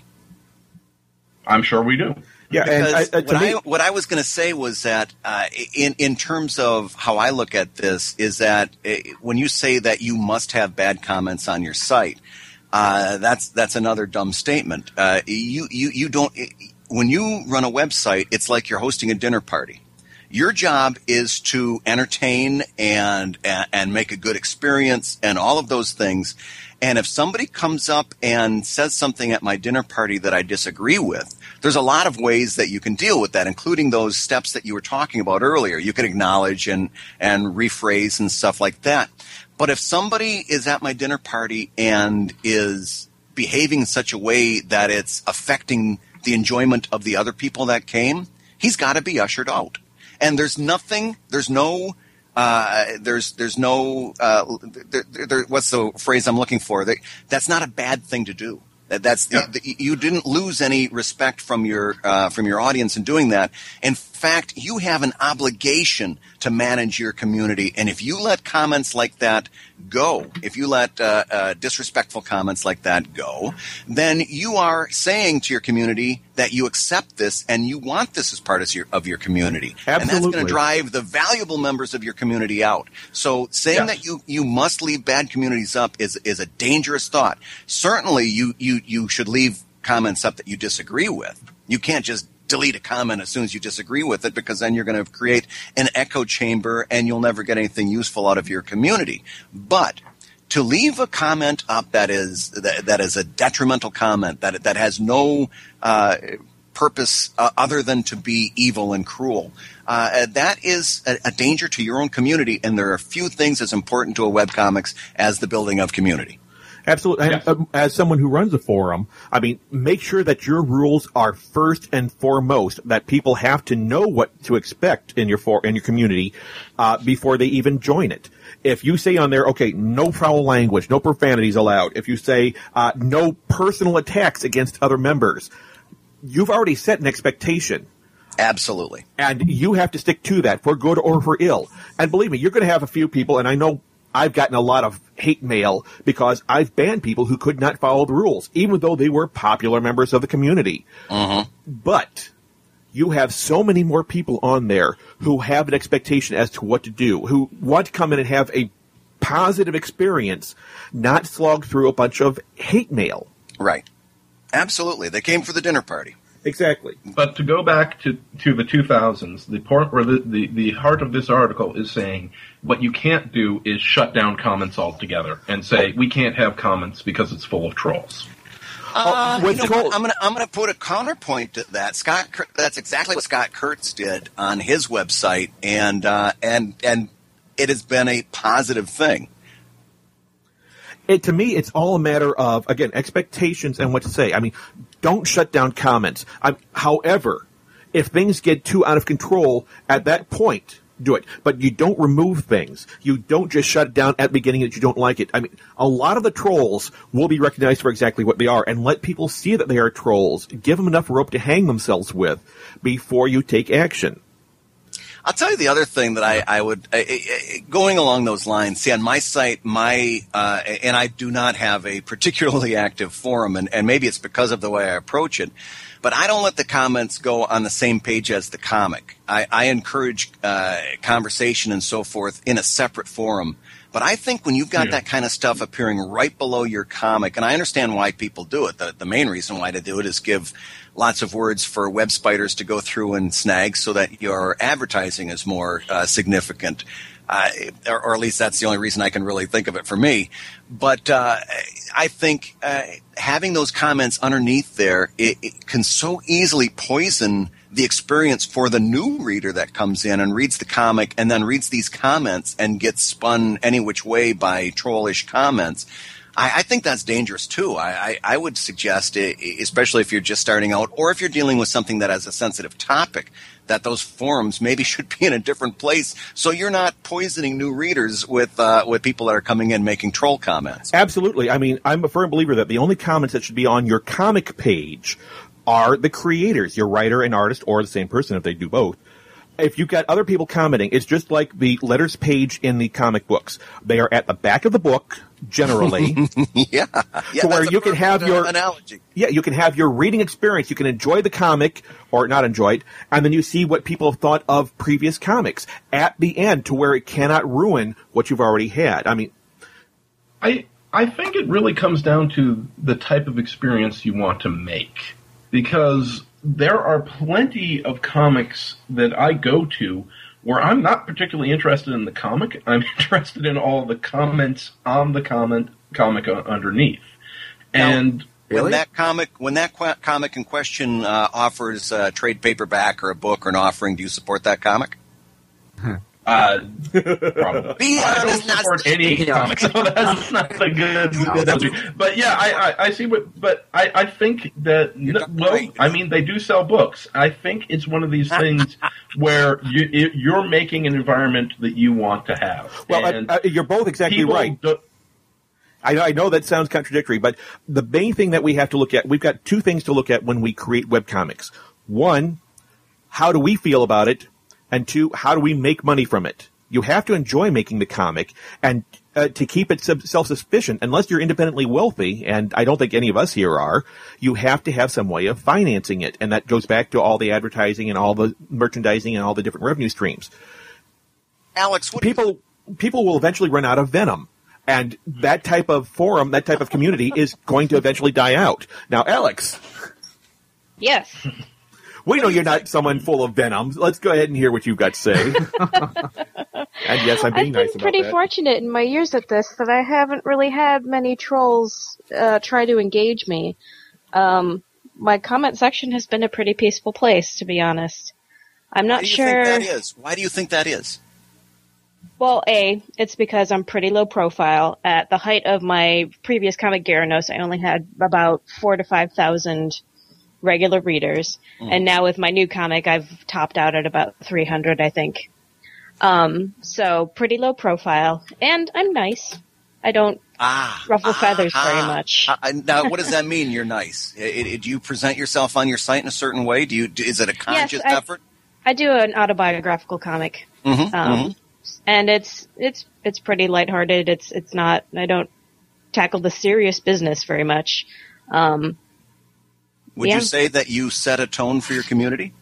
I'm sure we do. Yeah, and Because I, uh, to what, me, I, what I was going to say was that uh, in in terms of how I look at this is that uh, when you say that you must have bad comments on your site, uh, that's that's another dumb statement. Uh, you you you don't when you run a website, it's like you're hosting a dinner party. Your job is to entertain and and make a good experience and all of those things. And if somebody comes up and says something at my dinner party that I disagree with, there's a lot of ways that you can deal with that, including those steps that you were talking about earlier. You can acknowledge and, and rephrase and stuff like that. But if somebody is at my dinner party and is behaving in such a way that it's affecting the enjoyment of the other people that came, he's got to be ushered out. And there's nothing, there's no... Uh, there's there's no uh, there, there, what's the phrase I'm looking for? There, that's not a bad thing to do. That, that's Yeah. the, the, you didn't lose any respect from your uh, from your audience in doing that. In fact, you have an obligation to manage your community. And if you let comments like that go, if you let uh, uh, disrespectful comments like that go, then you are saying to your community that you accept this and you want this as part of your of your community. And that's Absolutely. going to drive the valuable members of your community out. So saying Yes. that you, you must leave bad communities up is is a dangerous thought. Certainly you, you, you should leave comments up that you disagree with. You can't just delete a comment as soon as you disagree with it, because then you're going to create an echo chamber and you'll never get anything useful out of your community. But to leave a comment up that is that, that is a detrimental comment, that that has no uh, purpose uh, other than to be evil and cruel, uh, that is a, a danger to your own community. And there are few things as important to a webcomics as the building of community. Absolutely. And Yes. um, as someone who runs a forum, I mean, make sure that your rules are first and foremost, that people have to know what to expect in your for in your community uh, before they even join it. If you say on there, okay, no foul language, no profanities allowed. If you say uh, no personal attacks against other members, you've already set an expectation. Absolutely. And you have to stick to that for good or for ill. And believe me, you're going to have a few people, and I know I've gotten a lot of hate mail because I've banned people who could not follow the rules, even though they were popular members of the community. Uh-huh. But you have so many more people on there who have an expectation as to what to do, who want to come in and have a positive experience, not slog through a bunch of hate mail. Right. Absolutely. They came for the dinner party. Exactly. But to go back to, to the two thousands, the part where the, the, the heart of this article is saying what you can't do is shut down comments altogether and say we can't have comments because it's full of trolls. Uh, with you know troll- what? I'm gonna I'm gonna put a counterpoint to that. Scott, Kur- that's exactly what Scott Kurtz did on his website, and uh, and and it has been a positive thing. It, to me, it's all a matter of, again, expectations and what to say. I mean, don't shut down comments. I, however, if things get too out of control, at that point, do it. But you don't remove things. You don't just shut it down at the beginning that you don't like it. I mean, a lot of the trolls will be recognized for exactly what they are, and let people see that they are trolls. Give them enough rope to hang themselves with before you take action. I'll tell you the other thing that I, I would, uh, uh, going along those lines, see on my site, my, uh, and I do not have a particularly active forum, and, and maybe it's because of the way I approach it, but I don't let the comments go on the same page as the comic. I, I encourage uh, conversation and so forth in a separate forum. But I think when you've got Yeah. that kind of stuff appearing right below your comic, and I understand why people do it. The, the main reason why to do it is give lots of words for web spiders to go through and snag so that your advertising is more uh, significant. Uh, or, or at least that's the only reason I can really think of it for me. But uh, I think uh, having those comments underneath there, it, it can so easily poison the experience for the new reader that comes in and reads the comic and then reads these comments and gets spun any which way by trollish comments. I, I think that's dangerous too. I, I, I would suggest, it, especially if you're just starting out or if you're dealing with something that has a sensitive topic, that those forums maybe should be in a different place so you're not poisoning new readers with uh, with people that are coming in making troll comments. Absolutely. I mean, I'm a firm believer that the only comments that should be on your comic page are the creators, your writer and artist, or the same person if they do both. If you've got other people commenting, it's just like the letters page in the comic books. They are at the back of the book, generally. yeah. yeah to where that's a you can perfect, have uh, your analogy. Yeah, you can have your reading experience. You can enjoy the comic, or not enjoy it, and then you see what people have thought of previous comics at the end to where it cannot ruin what you've already had. I mean, I I think it really comes down to the type of experience you want to make. Because there are plenty of comics that I go to where I'm not particularly interested in the comic. I'm interested in all the comments on the comment comic underneath. And now, when that comic, when that qu- comic in question uh, offers a trade paperback or a book or an offering, do you support that comic? Uh, probably. Be I honest, don't support any yeah. comics, so that's not a good, good answer. But yeah, I, I, I see what, but I, I think that, well, I mean, they do sell books. I think it's one of these things where you, it, you're making an environment that you want to have. Well, and uh, uh, you're both exactly right. I, I know that sounds contradictory, but the main thing that we have to look at, we've got two things to look at when we create webcomics. One, how do we feel about it? And two, how do we make money from it? You have to enjoy making the comic, and uh, to keep it sub- self-sufficient, unless you're independently wealthy, and I don't think any of us here are, you have to have some way of financing it. And that goes back to all the advertising and all the merchandising and all the different revenue streams. Alex, what people people will eventually run out of venom. And that type of forum, that type of community is going to eventually die out. Now, Alex. Yes. We know you're not someone full of venom. Let's go ahead and hear what you've got to say. And yes, I'm being I've nice been about pretty that. fortunate in my years at this that I haven't really had many trolls uh, try to engage me. Um, my comment section has been a pretty peaceful place, to be honest. I'm not Why do you sure. think that is? Why do you think that is? Well, A, it's because I'm pretty low profile. At the height of my previous comic, Gyarados, I only had about four to five thousand regular readers, mm. and now with my new comic, I've topped out at about three hundred, I think. Um, so pretty low profile, and I'm nice. I don't ah, ruffle ah, feathers ah, very much. Ah, now, what does that mean? You're nice. It, it, do you present yourself on your site in a certain way? Do you? Is it a conscious yes, I, effort? I do an autobiographical comic, mm-hmm, um, mm-hmm. and it's it's it's pretty lighthearted. It's it's not. I don't tackle the serious business very much. Um, Would yeah. you say that you set a tone for your community?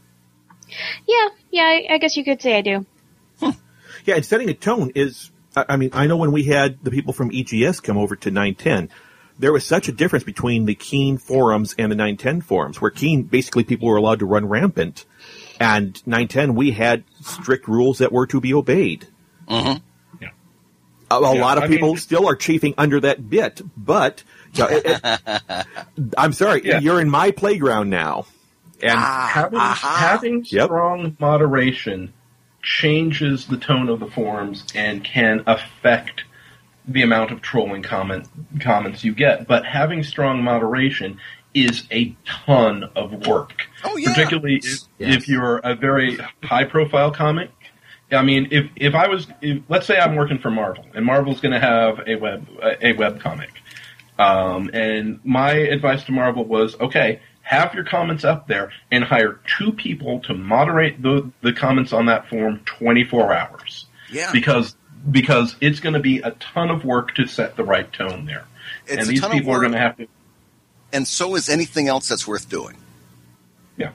Yeah, yeah, I, I guess you could say I do. Hmm. Yeah, and setting a tone is, I mean, I know when we had the people from E G S come over to nine ten, there was such a difference between the Keen forums and the nine ten forums, where Keen, basically people were allowed to run rampant, and nine ten, we had strict rules that were to be obeyed. Mm-hmm. Yeah. A, a yeah, lot of I people mean, still are chafing under that bit, but you know, it, it, I'm sorry, yeah. you're in my playground now. And ah, having, aha. having Yep. strong moderation changes the tone of the forums and can affect the amount of trolling comment comments you get. But having strong moderation is a ton of work. Oh, yeah. Particularly if, Yes. if you're a very high-profile comic. I mean, if if I was, if, let's say I'm working for Marvel, and Marvel's going to have a web a web comic, um, and my advice to Marvel was, okay, have your comments up there and hire two people to moderate the the comments on that forum twenty-four hours. Yeah. Because because it's going to be a ton of work to set the right tone there, It's and a these ton of people are work. going to have to. And so is anything else that's worth doing. Yeah.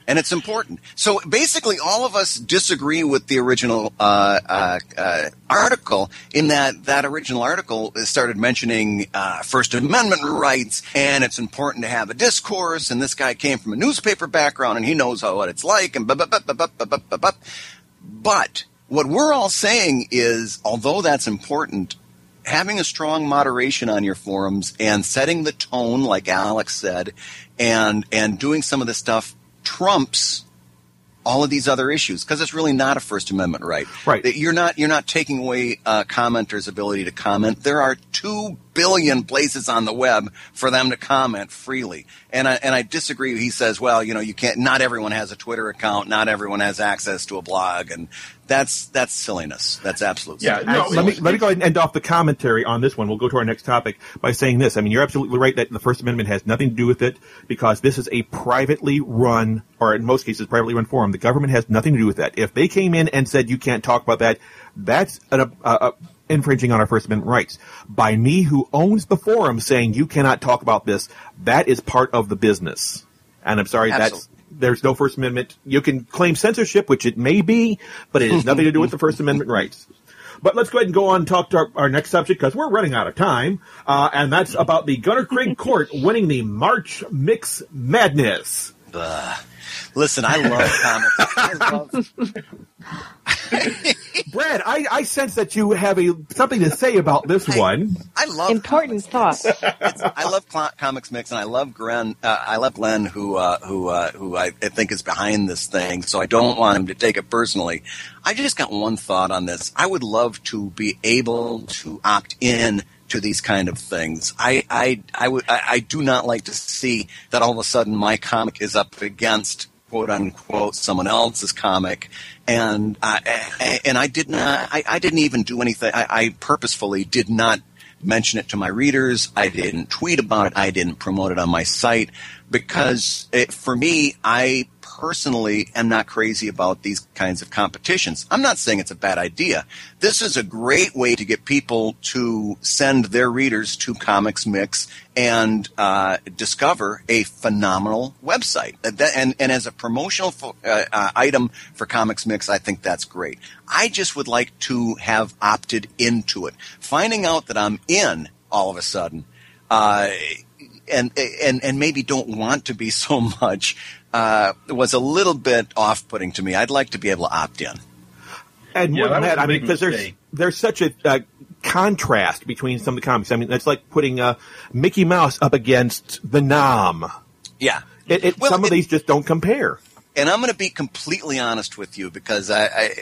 and it's important. So basically, all of us disagree with the original uh, uh, uh, article in that that original article started mentioning uh, First Amendment rights, and it's important to have a discourse, and this guy came from a newspaper background, and he knows how, what it's like, and blah, blah, blah, blah, blah, blah, blah, blah. But what we're all saying is, although that's important, having a strong moderation on your forums and setting the tone, like Alex said, and and doing some of this stuff trumps all of these other issues, because it's really not a First Amendment right. Right. You're not you're not taking away uh, commenters' ability to comment. There are two billion places on the web for them to comment freely, and I and I disagree. He says, well, you know, you can't. Not everyone has a Twitter account. Not everyone has access to a blog, and that's that's silliness. That's absolute Yeah, silliness. no, let me let me go ahead and end off the commentary on this one. We'll go to our next topic by saying this. I mean, you're absolutely right that the First Amendment has nothing to do with it, because this is a privately run, or in most cases, privately run forum. The government has nothing to do with that. If they came in and said you can't talk about that, that's an, uh, uh, infringing on our First Amendment rights. By me, who owns the forum, saying you cannot talk about this, that is part of the business. And I'm sorry, Absolutely. that's there's no First Amendment. You can claim censorship, which it may be, but it has nothing to do with the First Amendment rights. But let's go ahead and go on and talk to our, our next subject, because we're running out of time, uh, and that's about the Gunner Craig Court winning the March Mix Madness. Ugh. Listen, I love comics. I love. Brad, I, I sense that you have a something to say about this I, one. I love Important thoughts. It's, I love cl- Comics Mix, and I love Glenn. Uh, I love Glenn, who uh, who uh, who I, I think is behind this thing. So I don't want him to take it personally. I just got one thought on this. I would love to be able to opt in to these kind of things. I I I would I, I do not like to see that all of a sudden my comic is up against, quote unquote, someone else's comic, and I, and I did not. I, I didn't even do anything. I, I purposefully did not mention it to my readers. I didn't tweet about it. I didn't promote it on my site, because it, for me, I personally am not crazy about these kinds of competitions. I'm not saying it's a bad idea. This is a great way to get people to send their readers to Comics Mix and uh, discover a phenomenal website. And, and as a promotional uh, uh, item for Comics Mix, I think that's great. I just would like to have opted into it. Finding out that I'm in all of a sudden, uh, and and and maybe don't want to be so much, uh, was a little bit off-putting to me. I'd like to be able to opt in. And more Yeah, than that was that, a I mean, big because there's mistake. there's such a uh, contrast between some of the comics. I mean, that's like putting uh, Mickey Mouse up against the Nom. Yeah. It, it, Well, some of it- these just don't compare. And I'm going to be completely honest with you, because I I,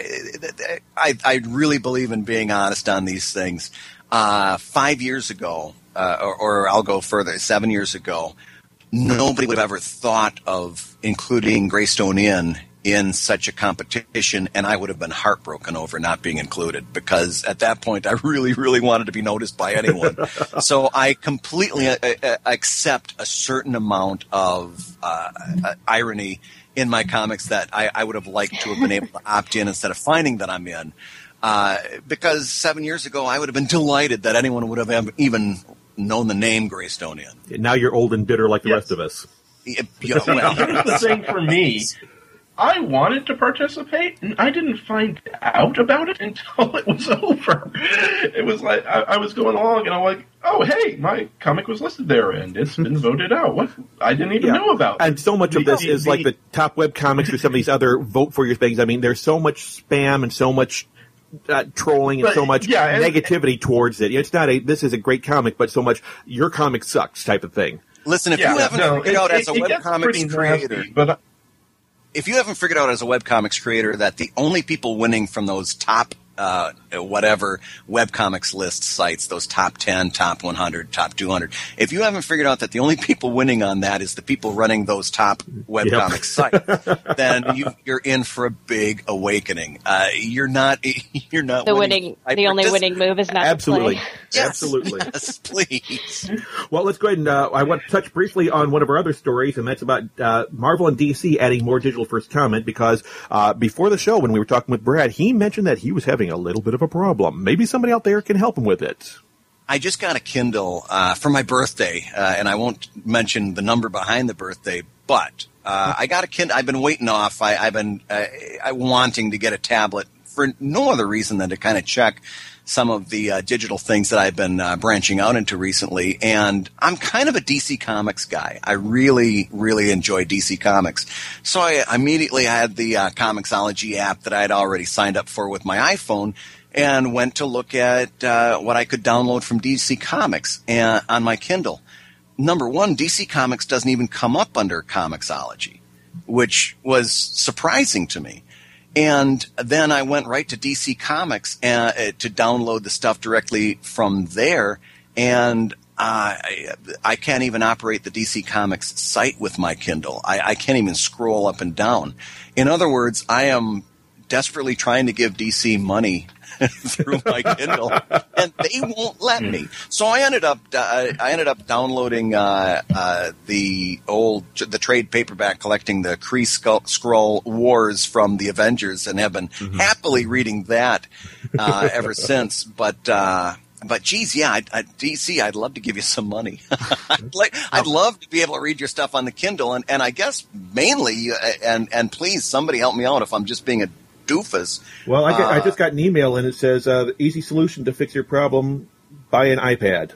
I I really believe in being honest on these things. Uh, five years ago, uh, or, or I'll go further, seven years ago, nobody would have ever thought of including Greystone Inn in such a competition, and I would have been heartbroken over not being included, because at that point I really, really wanted to be noticed by anyone. So I completely uh, uh, accept a certain amount of uh, uh, irony in my comics that I, I would have liked to have been able to opt in instead of finding that I'm in. Uh, because seven years ago, I would have been delighted that anyone would have even known the name Greystone Inn. Now you're old and bitter like the Yes. rest of us. Yeah, yeah, See, well, here's the thing for me. I wanted to participate, and I didn't find out about it until it was over. It was like I, I was going along, and I'm like, "Oh, hey, my comic was listed there, and it's been voted out." What? I didn't even Yeah. know about. And so much of The- this the- is like the top web comics or some of these other vote for your things. I mean, there's so much spam and so much uh, trolling and But, so much yeah, and- negativity towards it. It's not a this is a great comic, but so much your comic sucks type of thing. listen, if Yeah, you haven't no, figured it- out it- as a it gets webcomics pretty creator, nasty, but if you haven't figured out as a webcomics creator that the only people winning from those top uh, whatever webcomics list sites, those top ten, top one hundred, top two hundred, if you haven't figured out that the only people winning on that is the people running those top webcomics sites, then you, you're in for a big awakening. Uh, you're not, you're not The winning. winning, I the only partic- winning move is not Absolutely. to play. Yes. Absolutely. Yes, please. Well, let's go ahead and uh, I want to touch briefly on one of our other stories, and that's about uh, Marvel and D C adding more digital first comment, because uh, before the show, when we were talking with Brad, he mentioned that he was having a little bit of a problem. Maybe somebody out there can help him with it. I just got a Kindle uh, for my birthday, uh, and I won't mention the number behind the birthday, but uh, I got a Kindle. I've been waiting off. I, I've been uh, I, wanting to get a tablet for no other reason than to kind of check some of the uh, digital things that I've been uh, branching out into recently. And I'm kind of a D C Comics guy. I really, really enjoy D C Comics. So I immediately had the uh, Comixology app that I had already signed up for with my iPhone and went to look at uh, what I could download from D C Comics uh, on my Kindle. Number one, D C Comics doesn't even come up under Comixology, which was surprising to me. And then I went right to D C Comics uh, to download the stuff directly from there. And uh, I, I can't even operate the D C Comics site with my Kindle. I, I can't even scroll up and down. In other words, I am desperately trying to give D C money through my Kindle, and they won't let me. So I ended up uh, I ended up downloading uh, uh, the old the trade paperback collecting the Kree Skrull Wars from the Avengers, and have been mm-hmm. happily reading that uh, ever since. But uh, but geez, yeah, I, I, D C, I'd love to give you some money. I'd, like, I'd love to be able to read your stuff on the Kindle, and, and I guess mainly, uh, and and please somebody help me out if I'm just being a doofus. Well, I, get, uh, I just got an email and it says uh, the easy solution to fix your problem: buy an iPad.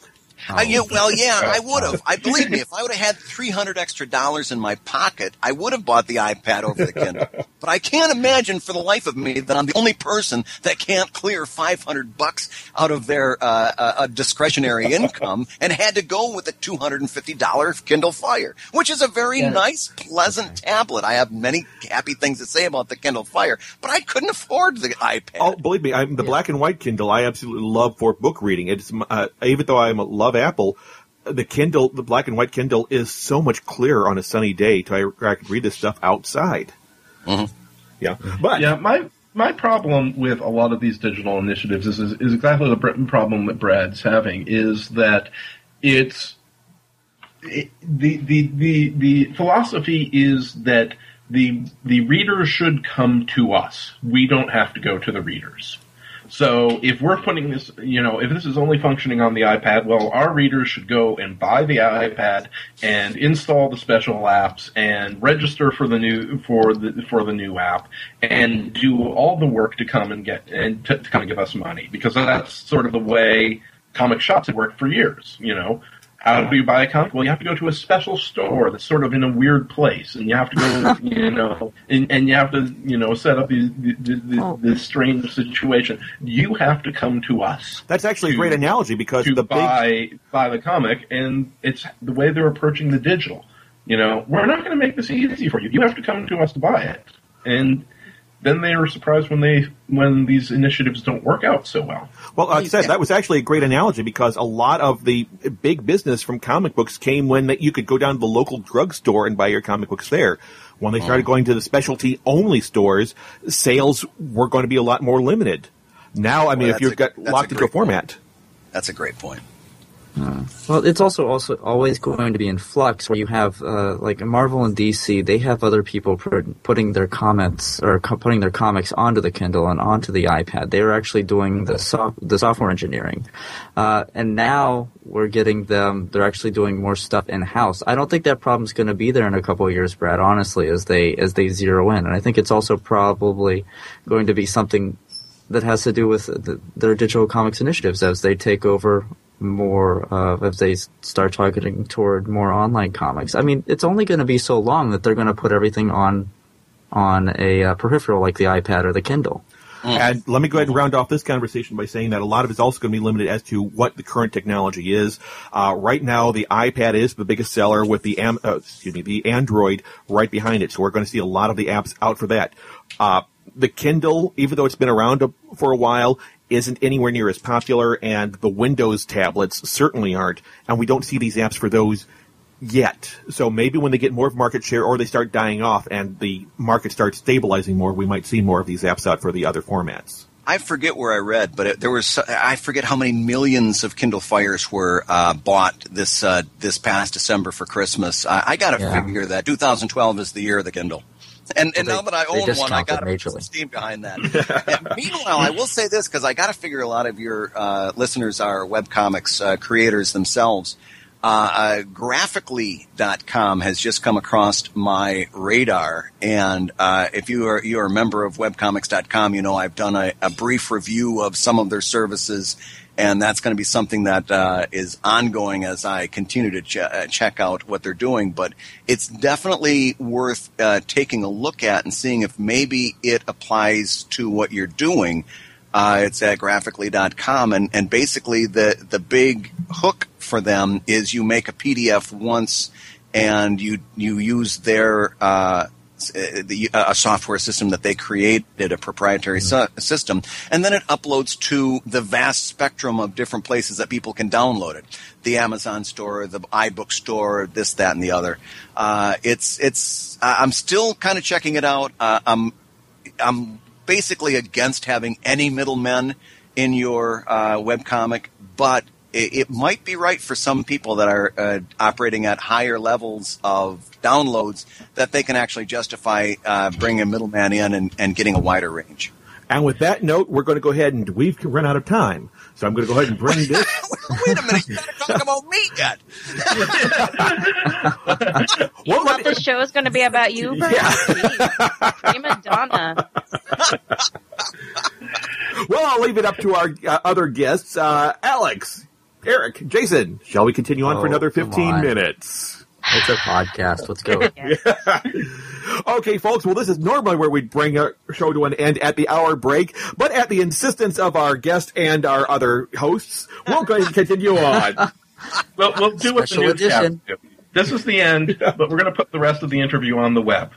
Uh, yeah, well, yeah, I would have. I believe me, if I would have had three hundred extra dollars in my pocket, I would have bought the iPad over the Kindle. But I can't imagine for the life of me that I'm the only person that can't clear five hundred bucks out of their uh, uh, discretionary income and had to go with a two hundred fifty dollars Kindle Fire, which is a very yeah. nice, pleasant tablet. I have many happy things to say about the Kindle Fire, but I couldn't afford the iPad. Oh, believe me, I'm the yeah. black and white Kindle I absolutely love for book reading. It's uh, even though I love Apple, the Kindle, the black and white Kindle, is so much clearer on a sunny day to I, I can read this stuff outside. Mm-hmm. Yeah, but yeah, my my problem with a lot of these digital initiatives is is, is exactly the problem that Brad's having, is that it's it, the the the the philosophy is that the the readers should come to us. We don't have to go to the readers. So if we're putting this, you know, if this is only functioning on the iPad, well, our readers should go and buy the iPad and install the special apps and register for the new for the for the new app and do all the work to come and get and to, to come and give us money, because that's sort of the way comic shops have worked for years. You know, how do you buy a comic? Well, you have to go to a special store that's sort of in a weird place, and you have to go, you know, and, and you have to, you know, set up these, this, oh. this strange situation. You have to come to us. That's actually to, a great analogy, because to the buy big... buy the comic, and it's the way they're approaching the digital. You know, we're not going to make this easy for you. You have to come to us to buy it, and then they were surprised when they when these initiatives don't work out so well. Well, like I said, that was actually a great analogy, because a lot of the big business from comic books came when that you could go down to the local drugstore and buy your comic books there. When they started going to the specialty-only stores, sales were going to be a lot more limited. Now, I mean, well, if you've a, got locked into a format. Point. That's a great point. Uh, well, it's also also always going to be in flux, where you have uh, like Marvel and D C. They have other people pr- putting their comments or co- putting their comics onto the Kindle and onto the iPad. They are actually doing the so- the software engineering, uh, and now we're getting them. They're actually doing more stuff in house. I don't think that problem's going to be there in a couple of years, Brad. Honestly, as they as they zero in, and I think it's also probably going to be something that has to do with the, their digital comics initiatives as they take over more, uh, if they start targeting toward more online comics. I mean, it's only going to be so long that they're going to put everything on on a uh, peripheral like the iPad or the Kindle. And let me go ahead and round off this conversation by saying that a lot of it's also going to be limited as to what the current technology is. Uh, right now, the iPad is the biggest seller, with the Am- uh, excuse me, the Android right behind it. So we're going to see a lot of the apps out for that. Uh, the Kindle, even though it's been around a, for a while, isn't anywhere near as popular, and the Windows tablets certainly aren't. And we don't see these apps for those yet. So maybe when they get more of market share, or they start dying off and the market starts stabilizing more, we might see more of these apps out for the other formats. I forget where I read, but it, there was I forget how many millions of Kindle Fires were uh, bought this uh, this past December for Christmas. I, I got to Yeah. figure that two thousand twelve is the year of the Kindle. And, and Well, now they- that I they own one, I discount got it to put some majorly. steam behind that. And meanwhile, I will say this, because I got to figure a lot of your uh, listeners are webcomics uh, creators themselves. Uh, uh, graphically dot com has just come across my radar, and uh, if you are you are a member of webcomics dot com, you know I've done a, a brief review of some of their services, and that's going to be something that uh, is ongoing as I continue to ch- uh, check out what they're doing. But it's definitely worth uh, taking a look at and seeing if maybe it applies to what you're doing. Uh, it's at graphically dot com, and, and basically the, the big hook for them is you make a P D F once, and you you use their uh, the, a software system that they created, a proprietary su- system, and then it uploads to the vast spectrum of different places that people can download it. The Amazon store, the iBook store, this, that, and the other. Uh, it's it's. I'm still kind of checking it out. Uh, I'm I'm basically against having any middlemen in your uh, webcomic, but it, it might be right for some people that are uh, operating at higher levels of downloads that they can actually justify uh, bringing a middleman in and, and getting a wider range. And with that note, we're going to go ahead and we've run out of time. So I'm going to go ahead and bring this. Wait a minute, you got to talk about me yet. You thought this show is going to be about you, Brad? Yeah. Prima donna. Well, I'll leave it up to our uh, other guests. Uh, Alex, Eric, Jason, shall we continue on Oh, for another come fifteen on. minutes? It's a podcast. Let's go. Okay, folks, well, this is normally where we'd bring a show to an end at the hour break, but at the insistence of our guest and our other hosts, we'll go ahead and continue on. Well, we'll do what the Special newscast edition. do. This is the end, but we're going to put the rest of the interview on the web.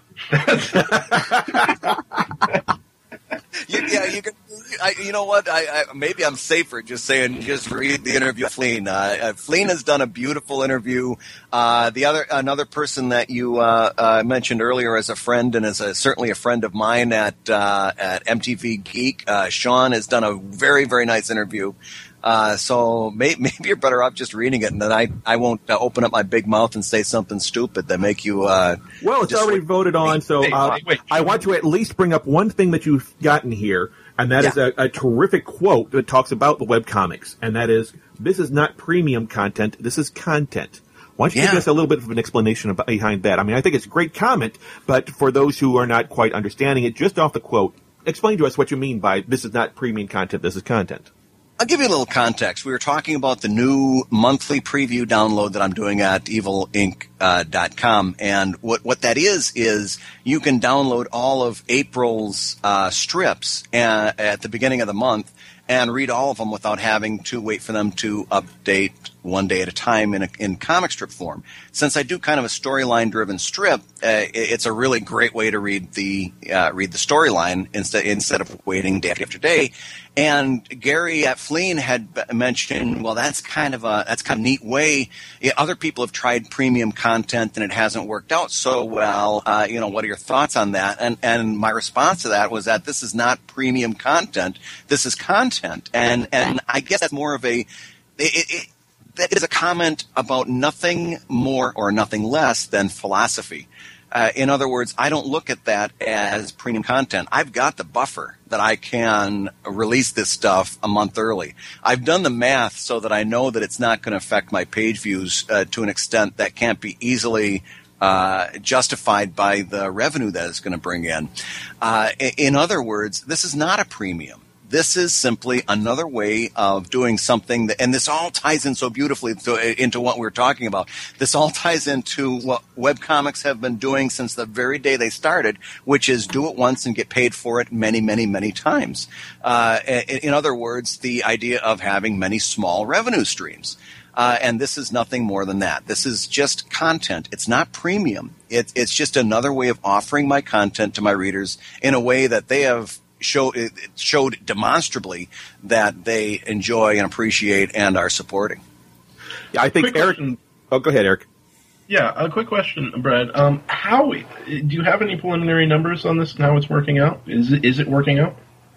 You, yeah, you can. I, you know what? I, I maybe I'm safer just saying just read the interview with Fleen. Uh, uh, Fleen has done a beautiful interview. Uh, the other another person that you uh, uh, mentioned earlier as a friend and as a, certainly a friend of mine at uh, at M T V Geek, uh, Sean has done a very very nice interview. Uh, so may, maybe you're better off just reading it, and then I I won't uh, open up my big mouth and say something stupid that make you. Uh, Well, it's just already wait- voted on, so wait, uh, wait, wait. I want to at least bring up one thing that you've gotten here, and that is Yeah. a, a terrific quote that talks about the webcomics, and that is, this is not premium content, this is content. Why don't you Yeah. give us a little bit of an explanation about, behind that? I mean, I think it's a great comment, but for those who are not quite understanding it, just off the quote, explain to us what you mean by this is not premium content, this is content. I'll give you a little context. We were talking about the new monthly preview download that I'm doing at evil inc dot com. And what, what that is, is you can download all of April's uh, strips uh, at the beginning of the month and read all of them without having to wait for them to update one day at a time in a, in comic strip form. Since I do kind of a storyline-driven strip, uh, it, it's a really great way to read the uh, read the storyline instead instead of waiting day after day. And Gary at Fleen had b- mentioned, well, that's kind of a that's kind of a neat way. Yeah, other people have tried premium content and it hasn't worked out so well. Uh, you know, what are your thoughts on that? And and my response to that was that this is not premium content. This is content, and and I guess that's more of a. It, it, that is a comment about nothing more or nothing less than philosophy. Uh, in other words, I don't look at that as premium content. I've got the buffer that I can release this stuff a month early. I've done the math so that I know that it's not going to affect my page views uh, to an extent that can't be easily uh, justified by the revenue that it's going to bring in. Uh, in other words, this is not a premium. This is simply another way of doing something that, and this all ties in so beautifully to, into what we're talking about. This all ties into what webcomics have been doing since the very day they started, which is do it once and get paid for it many, many, many times. Uh, in, in other words, the idea of having many small revenue streams. Uh, and this is nothing more than that. This is just content. It's not premium. It, it's just another way of offering my content to my readers in a way that they have Show, it showed demonstrably that they enjoy and appreciate and are supporting. Yeah, I think Quick Eric. question. Oh, go ahead, Eric. Yeah, a quick question, Brad. Um, how do you have any preliminary numbers on this and how it's working out? Is it, is it working out?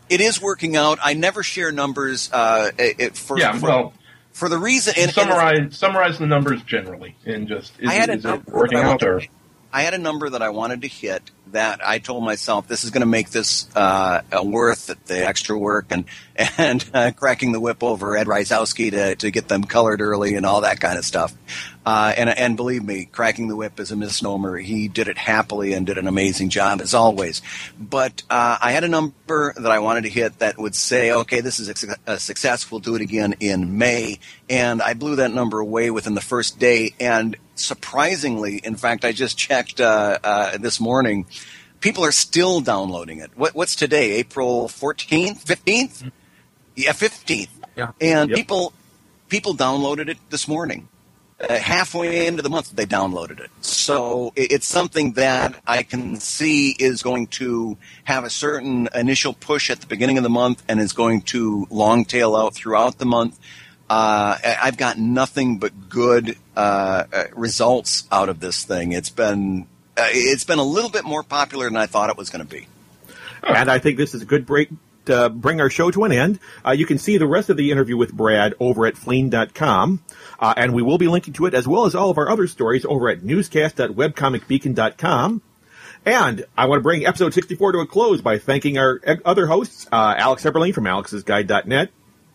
It is working out. I never share numbers. Uh, it, for, yeah, for, well, for the reason. And, summarize and summarize the numbers generally, and just is, I had is a it working out or? I had a number that I wanted to hit that I told myself this is going to make this uh, worth the extra work and and uh, cracking the whip over Ed Rysowski to to get them colored early and all that kind of stuff. Uh, and and believe me, cracking the whip is a misnomer. He did it happily and did an amazing job as always. But uh, I had a number that I wanted to hit that would say, okay, this is a, a success. We'll do it again in May. And I blew that number away within the first day. And surprisingly, in fact, I just checked uh, uh, this morning. People are still downloading it. What, what's today? April fourteenth, fifteenth? Yeah, fifteenth. Yeah. And Yep. people people downloaded it this morning. Uh, halfway into the month, they downloaded it. So it, it's something that I can see is going to have a certain initial push at the beginning of the month and is going to long tail out throughout the month. Uh, I've got nothing but good uh, uh, results out of this thing. It's been uh, it's been a little bit more popular than I thought it was going to be. And I think this is a good break to bring our show to an end. Uh, you can see the rest of the interview with Brad over at fleen dot com, uh, and we will be linking to it as well as all of our other stories over at newscast dot webcomic beacon dot com. And I want to bring episode sixty-four to a close by thanking our other hosts, uh, Alex Eberlein from alex's guide dot net.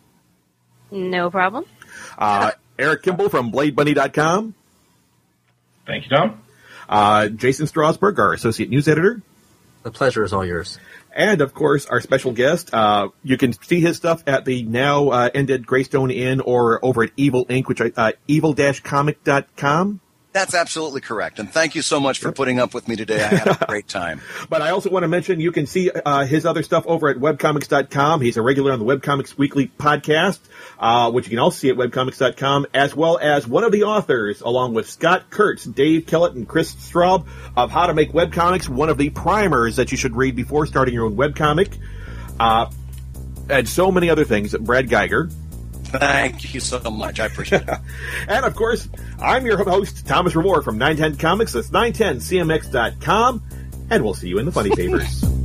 No problem. Uh, Eric Kimball from blade bunny dot com. Thank you, Tom. Uh, Jason Strasberg, our associate news editor. The pleasure is all yours. And, of course, our special guest. Uh, you can see his stuff at the now uh, ended Greystone Inn or over at Evil Incorporated, which I, uh, evil dash comic dot com. That's absolutely correct. And thank you so much for putting up with me today. I had a great time. But I also want to mention you can see uh, his other stuff over at webcomics dot com. He's a regular on the Webcomics Weekly podcast, uh, which you can also see at webcomics dot com, as well as one of the authors, along with Scott Kurtz, Dave Kellett, and Chris Straub, of How to Make Webcomics, one of the primers that you should read before starting your own webcomic, uh, and so many other things. Brad Geiger. Thank you so much. I appreciate it. And, of course, I'm your host, Thomas Remore from nine ten Comics. That's nine ten C M X dot com. And we'll see you in the funny papers.